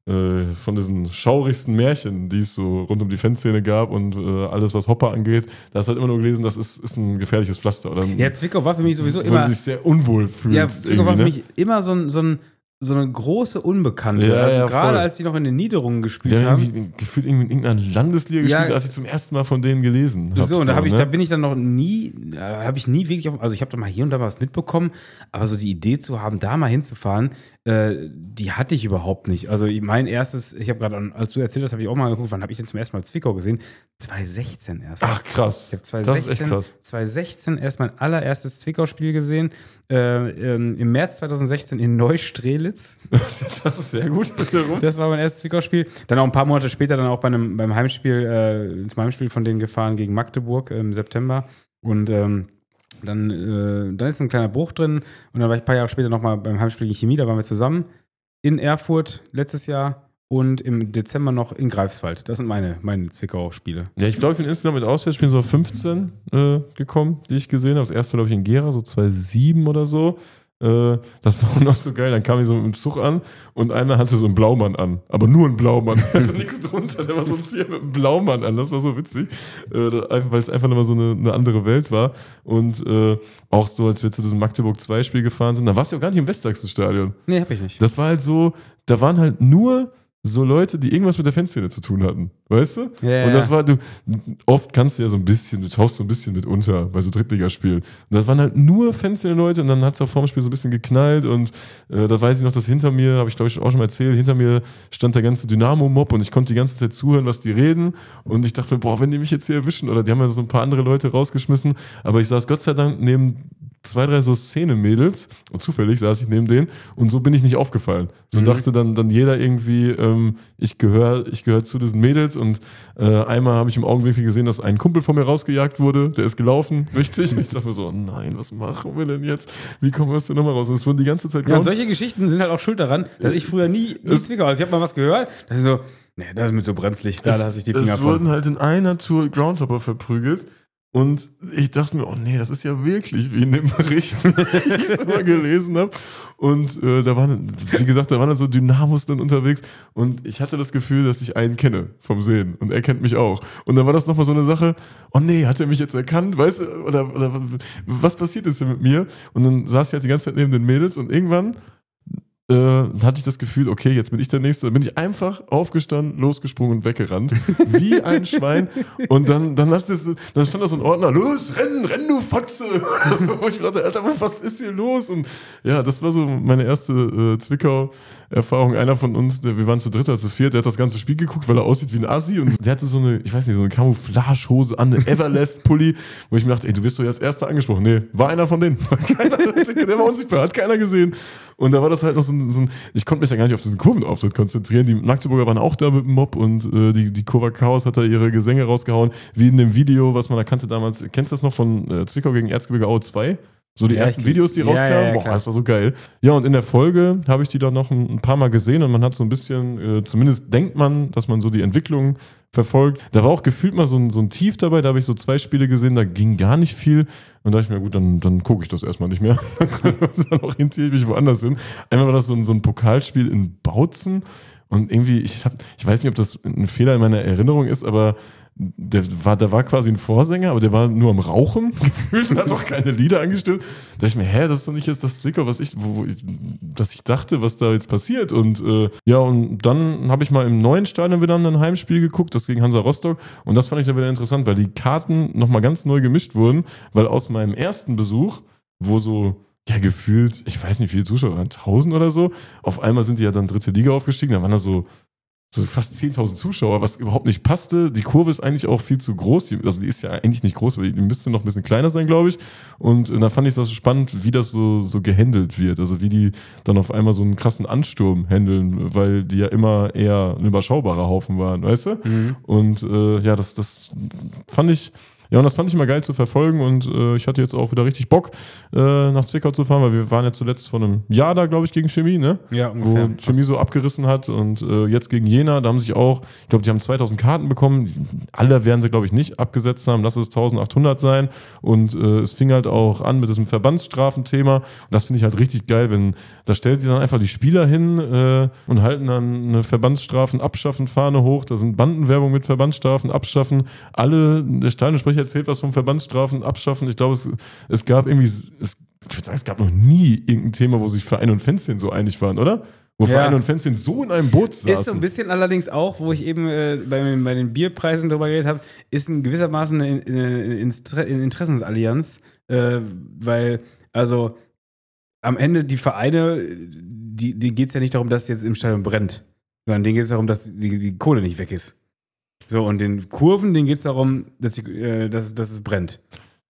von diesen schaurigsten Märchen, die es so rund um die Fanszene gab und äh, alles, was Hopper angeht, da hast du halt immer nur gelesen, das ist, ist ein gefährliches Pflaster. Oder ein, ja, Zwickau war für mich sowieso wo immer... Wo du dich sehr unwohl fühlst. Ja, Zwickau war für ne? mich immer so ein... So ein so eine große Unbekannte. Ja, also ja, gerade voll. als die noch in den Niederungen gespielt ja, haben. Irgendwie, gefühlt irgendwie in irgendeiner Landesliga gespielt, ja, als ich zum ersten Mal von denen gelesen habe. So, und da, hab so, ich, ne? da bin ich dann noch nie, da habe ich nie wirklich auf, also ich habe da mal hier und da was mitbekommen, aber so die Idee zu haben, da mal hinzufahren, äh, die hatte ich überhaupt nicht. Also mein erstes, ich habe gerade, als du erzählt hast, habe ich auch mal geguckt, wann habe ich denn zum ersten Mal Zwickau gesehen? zwanzig sechzehn erst. Ach krass. Ich habe zwanzig sechzehn, das ist echt krass. zwanzig sechzehn erst mein allererstes Zwickau-Spiel gesehen. Äh, ähm, Im März zwanzig sechzehn in Neustrelitz. Das ist sehr gut. Das war mein erstes Zwickau-Spiel. Dann auch ein paar Monate später dann auch bei einem, beim Heimspiel, äh, zum Heimspiel von denen gefahren gegen Magdeburg im September. Und ähm, dann, äh, dann ist ein kleiner Bruch drin. Und dann war ich ein paar Jahre später nochmal beim Heimspiel gegen Chemie. Da waren wir zusammen in Erfurt letztes Jahr. Und im Dezember noch in Greifswald. Das sind meine, meine Zwickau-Spiele. Ja, ich glaube, ich bin insgesamt mit Auswärtsspielen so auf fünfzehn äh, gekommen, die ich gesehen habe. Das erste, glaube ich, in Gera, so zwanzig sieben oder so. Äh, das war auch noch so geil. Dann kam ich so mit dem Zug an und einer hatte so einen Blaumann an. Aber nur einen Blaumann. Also nichts drunter. Der war so ein Tier mit einem Blaumann an. Das war so witzig. Äh, weil es einfach nochmal so eine, eine andere Welt war. Und äh, auch so, als wir zu diesem Magdeburg zwei Spiel gefahren sind, da warst du ja auch gar nicht im Westsachsenstadion. Nee, hab ich nicht. Das war halt so, da waren halt nur so Leute, die irgendwas mit der Fanszene zu tun hatten, weißt du? Ja, und das ja. war, du, oft kannst du ja so ein bisschen, du tauchst so ein bisschen mit unter bei so Drittligaspielen. Und das waren halt nur Fanszene-Leute und dann hat es auch vorm Spiel so ein bisschen geknallt und äh, da weiß ich noch, dass hinter mir, habe ich glaube ich auch schon mal erzählt, hinter mir stand der ganze Dynamo-Mob und ich konnte die ganze Zeit zuhören, was die reden und ich dachte mir, boah, wenn die mich jetzt hier erwischen oder die haben ja so ein paar andere Leute rausgeschmissen, aber ich saß Gott sei Dank neben zwei, drei so Szene-Mädels und zufällig saß ich neben denen und so bin ich nicht aufgefallen. So mhm. dachte dann, dann jeder irgendwie, ähm, ich gehöre ich gehör zu diesen Mädels und äh, einmal habe ich im Augenwinkel gesehen, dass ein Kumpel von mir rausgejagt wurde, der ist gelaufen, richtig. Und ich dachte mir so, nein, was machen wir denn jetzt? Wie kommen wir aus der Nummer raus? Und es wurde die ganze Zeit ja, und solche Geschichten sind halt auch schuld daran, dass ich früher nie, nie Zwickau, also ich habe mal was gehört, das ist so, nee, das ist mir so brenzlig, da lasse ich die Finger es von. Es wurden halt in einer Tour Groundhopper verprügelt. Und ich dachte mir, oh nee, das ist ja wirklich wie in den Berichten, die ich so mal gelesen habe. Und äh, da waren, wie gesagt, da waren dann so Dynamos dann unterwegs. Und ich hatte das Gefühl, dass ich einen kenne vom Sehen. Und er kennt mich auch. Und dann war das nochmal so eine Sache, oh nee, hat er mich jetzt erkannt? Weißt du, oder, oder was passiert ist denn mit mir? Und dann saß ich halt die ganze Zeit neben den Mädels und irgendwann Äh, hatte ich das Gefühl, okay, jetzt bin ich der Nächste. Dann bin ich einfach aufgestanden, losgesprungen und weggerannt. Wie ein Schwein. Und dann, dann, hat es, dann stand da so ein Ordner, los, renn, renn, du Fotze. So, wo ich mir dachte, Alter, was ist hier los? Und ja, das war so meine erste äh, Zwickau-Erfahrung. Einer von uns, der, wir waren zu dritt, also zu viert, der hat das ganze Spiel geguckt, weil er aussieht wie ein Assi. Und der hatte so eine, ich weiß nicht, so eine Camouflage-Hose an, eine Everlast-Pulli, wo ich mir dachte, ey, du wirst doch jetzt Erster angesprochen. Nee, war einer von denen. Keiner, der war unsichtbar, hat keiner gesehen. Und da war das halt noch so ein, so ein ich konnte mich ja gar nicht auf diesen Kurvenauftritt konzentrieren. Die Magdeburger waren auch da mit dem Mob und äh, die, die Kurva Chaos hat da ihre Gesänge rausgehauen, wie in dem Video, was man erkannte damals. Kennst du das noch von äh, Zwickau gegen Erzgebirge Aue zwei? So die ja, ersten Videos, die rauskamen. Ja, ja, Boah, das war so geil. Ja, und in der Folge habe ich die dann noch ein, ein paar Mal gesehen und man hat so ein bisschen, äh, zumindest denkt man, dass man so die Entwicklung verfolgt. Da war auch gefühlt mal so ein, so ein Tief dabei, da habe ich so zwei Spiele gesehen, da ging gar nicht viel. Und da dachte ich mir, gut, dann, dann gucke ich das erstmal nicht mehr. Dann orientiere ich mich woanders hin. Einmal war das so ein, so ein Pokalspiel in Bautzen und irgendwie, ich, hab, ich weiß nicht, ob das ein Fehler in meiner Erinnerung ist, aber der war, der war quasi ein Vorsänger, aber der war nur am Rauchen gefühlt und hat auch keine Lieder angestimmt. Da dachte ich mir, hä, das ist doch nicht jetzt das Zwickau, was ich, wo, wo ich, dass ich dachte, was da jetzt passiert. Und äh, ja, und dann habe ich mal im neuen Stadion wieder ein Heimspiel geguckt, das gegen Hansa Rostock. Und das fand ich dann wieder interessant, weil die Karten nochmal ganz neu gemischt wurden, weil aus meinem ersten Besuch, wo so ja, gefühlt, ich weiß nicht, wie viele Zuschauer waren, tausend oder so. Auf einmal sind die ja dann dritte Liga aufgestiegen, da waren da so so fast zehntausend Zuschauer, was überhaupt nicht passte. Die Kurve ist eigentlich auch viel zu groß. Die, also die ist ja eigentlich nicht groß, aber die müsste noch ein bisschen kleiner sein, glaube ich. Und äh, da fand ich das spannend, wie das so, so gehandelt wird. Also wie die dann auf einmal so einen krassen Ansturm handeln, weil die ja immer eher ein überschaubarer Haufen waren, weißt du? Mhm. Und äh, ja, das, das fand ich... Ja, und das fand ich immer geil zu verfolgen und äh, ich hatte jetzt auch wieder richtig Bock, äh, nach Zwickau zu fahren, weil wir waren ja zuletzt vor einem Jahr da, glaube ich, gegen Chemie, ne? Ja, ungefähr. Wo Chemie so abgerissen hat und äh, jetzt gegen Jena, da haben sich auch, ich glaube, die haben zweitausend Karten bekommen, alle werden sie, glaube ich, nicht abgesetzt haben, lass es eintausendachthundert sein und äh, es fing halt auch an mit diesem Verbandsstrafenthema und das finde ich halt richtig geil, wenn, da stellt sie dann einfach die Spieler hin äh, und halten dann eine Verbandsstrafen abschaffen Fahne hoch, da sind Bandenwerbung mit Verbandsstrafen abschaffen, alle, der Stadionsprecher erzählt was vom Verbandsstrafen abschaffen. Ich glaube, es, es gab irgendwie, es, ich würde sagen, es gab noch nie irgendein Thema, wo sich Verein und Fanszene so einig waren, oder? Wo ja. Verein und Fanszene so in einem Boot saßen. Ist so ein bisschen allerdings auch, wo ich eben äh, bei, bei den Bierpreisen darüber geredet habe, ist ein gewissermaßen eine, eine, eine Interessensallianz, äh, weil, also am Ende die Vereine, die, denen geht es ja nicht darum, dass jetzt im Stadion brennt, sondern denen geht es darum, dass die, die Kohle nicht weg ist. So, und den Kurven, denen geht es darum, dass, die, äh, dass, dass es brennt.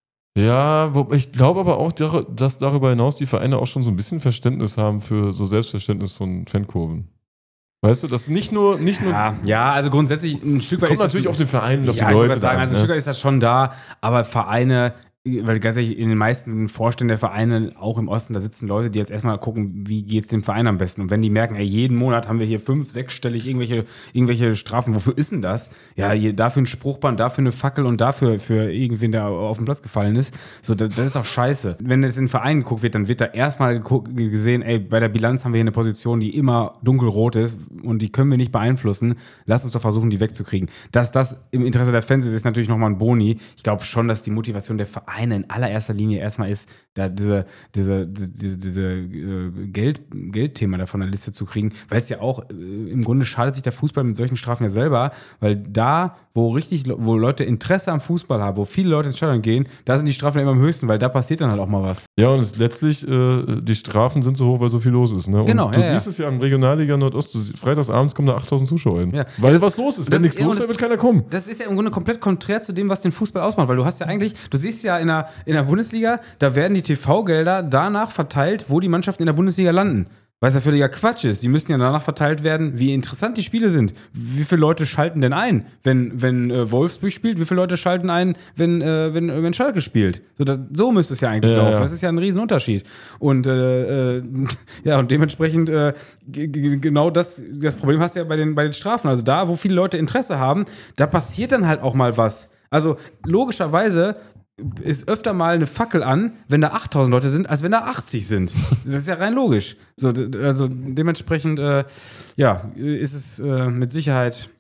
Ja, wo, ich glaube aber auch, dass darüber hinaus die Vereine auch schon so ein bisschen Verständnis haben für so Selbstverständnis von Fankurven. Weißt du, das nicht nur, nicht nur. Ja, ja, also grundsätzlich ein Stück weit. Kommt ist natürlich das, auf den Verein und auf ja, die Leute. Ich sagen, da, also ein ne? Stück weit ist das schon da, aber Vereine, weil ganz ehrlich, in den meisten Vorständen der Vereine, auch im Osten, da sitzen Leute, die jetzt erstmal gucken, wie geht's dem Verein am besten. Und wenn die merken, ey, jeden Monat haben wir hier fünf, sechsstellig irgendwelche, irgendwelche Strafen, wofür ist denn das? Ja, hier, dafür ein Spruchband, dafür eine Fackel und dafür für irgendwen, der auf den Platz gefallen ist. So, das, das ist doch scheiße. Wenn jetzt in den Verein geguckt wird, dann wird da erstmal gesehen, ey, bei der Bilanz haben wir hier eine Position, die immer dunkelrot ist und die können wir nicht beeinflussen. Lass uns doch versuchen, die wegzukriegen. Dass das im Interesse der Fans ist, ist natürlich nochmal ein Boni. Ich glaube schon, dass die Motivation der Vereine Vereine in allererster Linie erstmal ist, da diese, diese, diese, diese äh, Geld, Geldthema da von der Liste zu kriegen, weil es ja auch, äh, im Grunde schadet sich der Fußball mit solchen Strafen ja selber, weil da, wo richtig, wo Leute Interesse am Fußball haben, wo viele Leute ins Stadion gehen, da sind die Strafen immer am höchsten, weil da passiert dann halt auch mal was. Ja, und es, letztlich, äh, die Strafen sind so hoch, weil so viel los ist. Ne? Und genau. du ja, siehst ja. es ja im Regionalliga Nordost, du, freitagsabends kommen da achttausend Zuschauer hin. Ja. Weil das, was los ist. Wenn nichts los ist, dann wird keiner kommen. Das ist ja im Grunde komplett konträr zu dem, was den Fußball ausmacht, weil du hast ja eigentlich, du siehst ja in der, in der Bundesliga, da werden die T V-Gelder danach verteilt, wo die Mannschaften in der Bundesliga landen. Weil es ja völliger Quatsch ist. Die müssen ja danach verteilt werden, wie interessant die Spiele sind. Wie viele Leute schalten denn ein, wenn, wenn äh, Wolfsburg spielt? Wie viele Leute schalten ein, wenn, äh, wenn, wenn Schalke spielt? So, das, so müsste es ja eigentlich ja, laufen. ja. Das ist ja ein Riesenunterschied. Und äh, äh, ja, und dementsprechend äh, g- g- genau das, das Problem hast du ja bei den, bei den Strafen. Also da, wo viele Leute Interesse haben, da passiert dann halt auch mal was. Also logischerweise ist öfter mal eine Fackel an, wenn da achttausend Leute sind, als wenn da achtzig sind. Das ist ja rein logisch. So, also dementsprechend, äh, ja, ist es äh, mit Sicherheit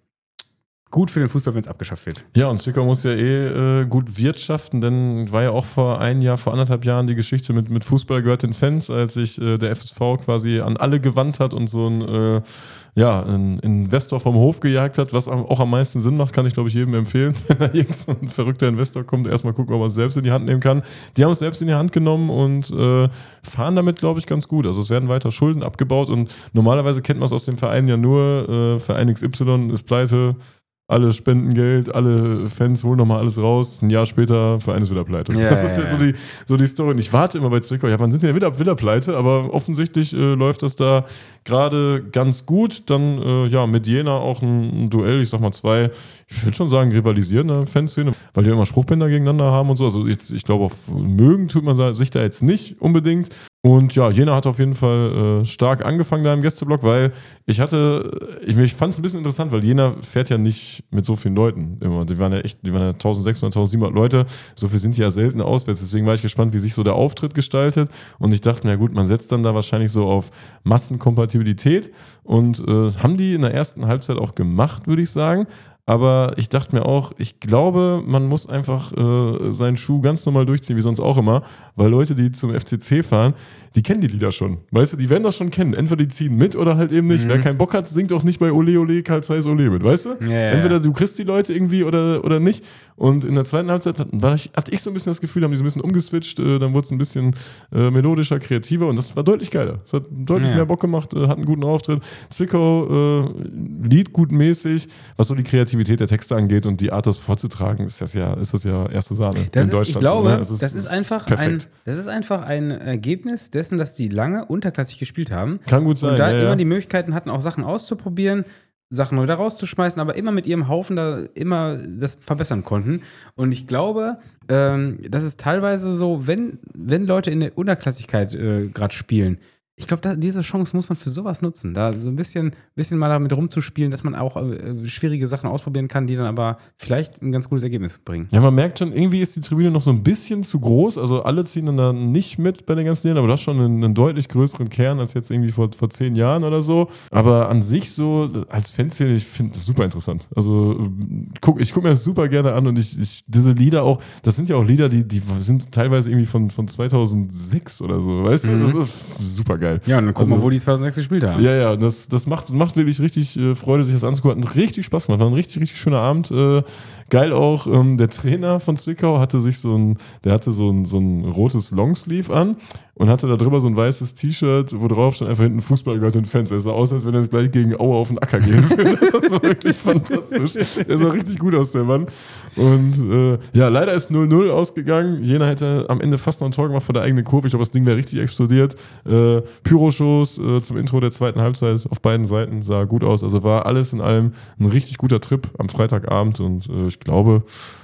gut für den Fußball, wenn es abgeschafft wird. Ja, und Zwickau muss ja eh äh, gut wirtschaften, denn war ja auch vor ein Jahr, vor anderthalb Jahren die Geschichte mit, mit Fußball gehört den Fans, als sich äh, der F S V quasi an alle gewandt hat und so ein, äh, ja, ein Investor vom Hof gejagt hat, was auch am meisten Sinn macht, kann ich glaube ich jedem empfehlen, wenn da irgend so ein verrückter Investor kommt, erstmal gucken, ob er es selbst in die Hand nehmen kann. Die haben es selbst in die Hand genommen und äh, fahren damit, glaube ich, ganz gut. Also es werden weiter Schulden abgebaut und normalerweise kennt man es aus den Vereinen ja nur, äh, Verein X Y ist pleite, alle spenden Geld, alle Fans holen nochmal alles raus. Ein Jahr später, Verein ist wieder pleite. Ja, das ist ja, ja, so, die, so die Story. Und ich warte immer bei Zwickau. Ja, wann sind die denn wieder, wieder pleite? Aber offensichtlich äh, läuft das da gerade ganz gut. Dann, äh, ja, mit Jena auch ein, ein Duell. Ich sag mal zwei, ich würde schon sagen, rivalisierende Fanszene, weil die immer Spruchbänder gegeneinander haben und so. Also jetzt, ich glaube, auf mögen tut man sich da jetzt nicht unbedingt. Und ja, Jena hat auf jeden Fall äh, stark angefangen da im Gästeblock, weil ich hatte, ich, ich fand es ein bisschen interessant, weil Jena fährt ja nicht mit so vielen Leuten immer. Die waren ja echt, die waren ja eintausendsechshundert, eintausendsiebenhundert Leute. So viel sind die ja selten auswärts. Deswegen war ich gespannt, wie sich so der Auftritt gestaltet. Und ich dachte mir, ja gut, man setzt dann da wahrscheinlich so auf Massenkompatibilität. Und äh, haben die in der ersten Halbzeit auch gemacht, würde ich sagen. Aber ich dachte mir auch, ich glaube, man muss einfach äh, seinen Schuh ganz normal durchziehen, wie sonst auch immer, weil Leute, die zum F C C fahren, die kennen die Lieder schon. Weißt du, die werden das schon kennen. Entweder die ziehen mit oder halt eben nicht. Mhm. Wer keinen Bock hat, singt auch nicht bei Ole Ole, Karl Zeiss Ole mit, weißt du? Ja, ja, Entweder du kriegst die Leute irgendwie oder, oder nicht. Und in der zweiten Halbzeit war ich, hatte ich so ein bisschen das Gefühl, haben die so ein bisschen umgeswitcht, äh, dann wurde es ein bisschen äh, melodischer, kreativer und das war deutlich geiler. Es hat deutlich ja. mehr Bock gemacht, äh, hat einen guten Auftritt. Zwickau äh, Lied gut mäßig, was so die Kreativität der Texte angeht und die Art, das vorzutragen, ist das ja, ist das ja erste Sahne das in ist, Deutschland. Ich glaube, so, ne? das, ist, das, ist einfach ein, das ist einfach ein Ergebnis dessen, dass die lange unterklassig gespielt haben. Kann gut sein. Und da ja, immer ja. die Möglichkeiten hatten, auch Sachen auszuprobieren, Sachen wieder rauszuschmeißen, aber immer mit ihrem Haufen da immer das verbessern konnten. Und ich glaube, ähm, das ist teilweise so, wenn, wenn Leute in der Unterklassigkeit äh, gerade spielen, ich glaube, diese Chance muss man für sowas nutzen, da so ein bisschen, bisschen mal damit rumzuspielen, dass man auch äh, schwierige Sachen ausprobieren kann, die dann aber vielleicht ein ganz gutes Ergebnis bringen. Ja, man merkt schon, irgendwie ist die Tribüne noch so ein bisschen zu groß, also alle ziehen dann da nicht mit bei den ganzen Liedern, aber du hast schon einen, einen deutlich größeren Kern als jetzt irgendwie vor, vor zehn Jahren oder so, aber an sich so, als Fanszene, ich finde das super interessant, also guck, ich gucke mir das super gerne an und ich, ich, diese Lieder auch, das sind ja auch Lieder, die, die sind teilweise irgendwie von, von zweitausendsechs oder so, weißt Mhm. du, das ist super geil. Ja, und dann gucken Also, wir, wo die zweitausendsechs gespielt haben. Ja, ja, das, das macht, macht wirklich richtig äh, Freude, sich das anzugucken. Hat richtig Spaß gemacht. War ein richtig, richtig schöner Abend. Äh, geil auch, ähm, der Trainer von Zwickau hatte sich so ein, der hatte so ein, so ein rotes Longsleeve an und hatte da drüber so ein weißes T-Shirt, wo drauf stand einfach hinten Fußball gehört den Fans. Er sah aus, als wenn er jetzt gleich gegen Aue auf den Acker gehen würde. Das war wirklich fantastisch. Er sah richtig gut aus, der Mann. Und äh, ja, leider ist null null ausgegangen. Jena hätte am Ende fast noch ein Tor gemacht vor der eigenen Kurve. Ich glaube, das Ding wäre richtig explodiert. Äh, Pyro-Shows äh, zum Intro der zweiten Halbzeit auf beiden Seiten sah gut aus. Also war alles in allem ein richtig guter Trip am Freitagabend und äh, ich glaube,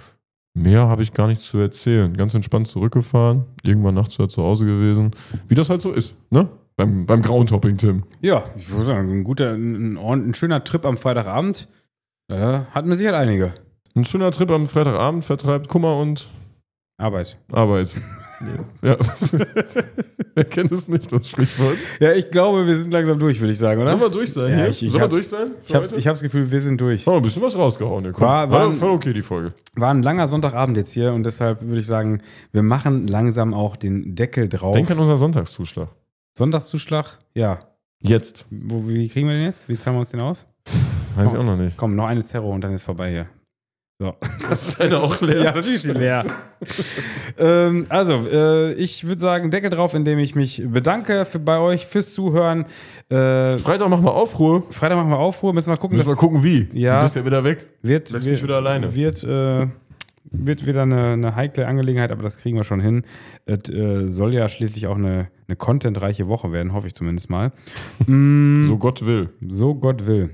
mehr habe ich gar nicht zu erzählen. Ganz entspannt zurückgefahren, irgendwann nachts wieder zu Hause gewesen. Wie das halt so ist, ne? Beim, beim Groundhopping, Tim. Ja, ich würde sagen, ein guter, ein, ein, ein schöner Trip am Freitagabend. Äh, hatten wir sicher einige. Ein schöner Trip am Freitagabend vertreibt Kummer und Arbeit. Arbeit. Ja. Wer kennt es nicht, das Sprichwort? Ja, ich glaube, wir sind langsam durch, würde ich sagen, oder? Sollen wir durch sein Ja, hier? ich- ich Sollen wir hab- durch sein? Ich habe ich hab das Gefühl, wir sind durch. Oh, ein bisschen was rausgehauen. Hier. Komm. War- War, waren- voll okay, die Folge. War ein langer Sonntagabend jetzt hier und deshalb würde ich sagen, wir machen langsam auch den Deckel drauf. Denk an unseren Sonntagszuschlag. Sonntagszuschlag? Ja. Jetzt. Wo, wie kriegen wir den jetzt? Wie zahlen wir uns den aus? Weiß ich auch noch nicht. Komm, noch eine Zerro und dann ist vorbei hier. So. Das ist eine auch leer. Ja, natürlich ist sie leer. ähm, also, äh, ich würde sagen, Deckel drauf, indem ich mich bedanke für, bei euch fürs Zuhören. Äh, Freitag machen wir Aufruhr. Freitag machen wir Aufruhr, müssen wir gucken. Müssen wir dass- gucken, wie. Ja. Du bist ja wieder weg. Wird, Lässt wird, mich wieder alleine. Wird, äh, wird wieder eine, eine heikle Angelegenheit, aber das kriegen wir schon hin. Es äh, soll ja schließlich auch eine, eine contentreiche Woche werden, hoffe ich zumindest mal. Mm, So Gott will. So Gott will.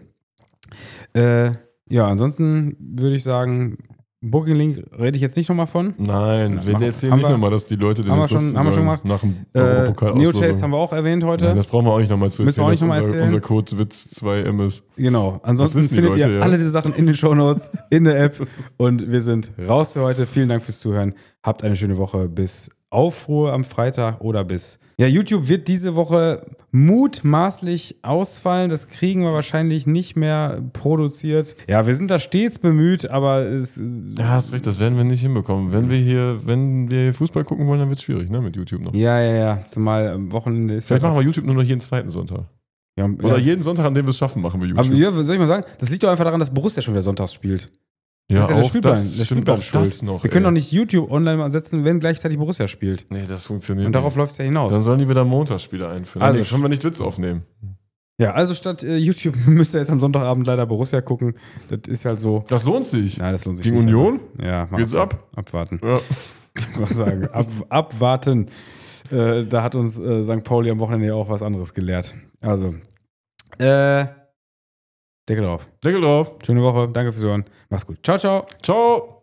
Äh, ja, ansonsten würde ich sagen, Booking Link rede ich jetzt nicht nochmal von. Nein, wir machen- erzählen haben nicht wir- nochmal, dass die Leute den haben wir jetzt schon- nutzen haben wir schon sollen gemacht. nach dem Äh, Europapokal-Auslosung. Neotaste haben wir auch erwähnt heute. Nein, das brauchen wir auch nicht nochmal zu Müssen wir erzählen, auch dass nicht noch mal unser, erzählen. unser Code Witz zwei M ist. Genau. Ansonsten wissen die findet Leute, ihr ja. alle diese Sachen in den Shownotes, in der App. Und wir sind raus für heute. Vielen Dank fürs Zuhören. Habt eine schöne Woche. Bis Aufruhr am Freitag oder bis. Ja, YouTube wird diese Woche mutmaßlich ausfallen. Das kriegen wir wahrscheinlich nicht mehr produziert. Ja, wir sind da stets bemüht, aber es. Ja, hast recht, das werden wir nicht hinbekommen. Wenn wir hier, wenn wir hier Fußball gucken wollen, dann wird es schwierig, ne, mit YouTube noch. Ja, ja, ja. Zumal am Wochenende ist Vielleicht ja. machen wir YouTube nur noch jeden zweiten Sonntag. Ja, Oder ja. jeden Sonntag, an dem wir es schaffen, machen wir YouTube. Aber ja, soll ich mal sagen, das liegt doch einfach daran, dass Borussia schon wieder sonntags spielt. ja, Das ist ja der auch Spielplan, das, der stimmt Spielplan auch ist schuld. das noch. Wir können ey. doch nicht YouTube online mal setzen, wenn gleichzeitig Borussia spielt. Nee, das funktioniert Und darauf nicht. läuft es ja hinaus. Dann sollen die wieder Montagsspiele einführen. Also, Also, nee, können wir nicht Witz aufnehmen. Ja, also statt äh, YouTube müsst ihr jetzt am Sonntagabend leider Borussia gucken. Das ist halt so. Das lohnt sich. Nein, das lohnt sich Gegen nicht. Union? Aber, ja, mal Geht's ab? Abwarten. Ja. Ich muss sagen, ab, abwarten. Äh, da hat uns äh, Sankt Pauli am Wochenende ja auch was anderes gelehrt. Also, äh, Deckel drauf. Deckel drauf. Schöne Woche. Danke fürs Hören. Mach's gut. Ciao, ciao. Ciao.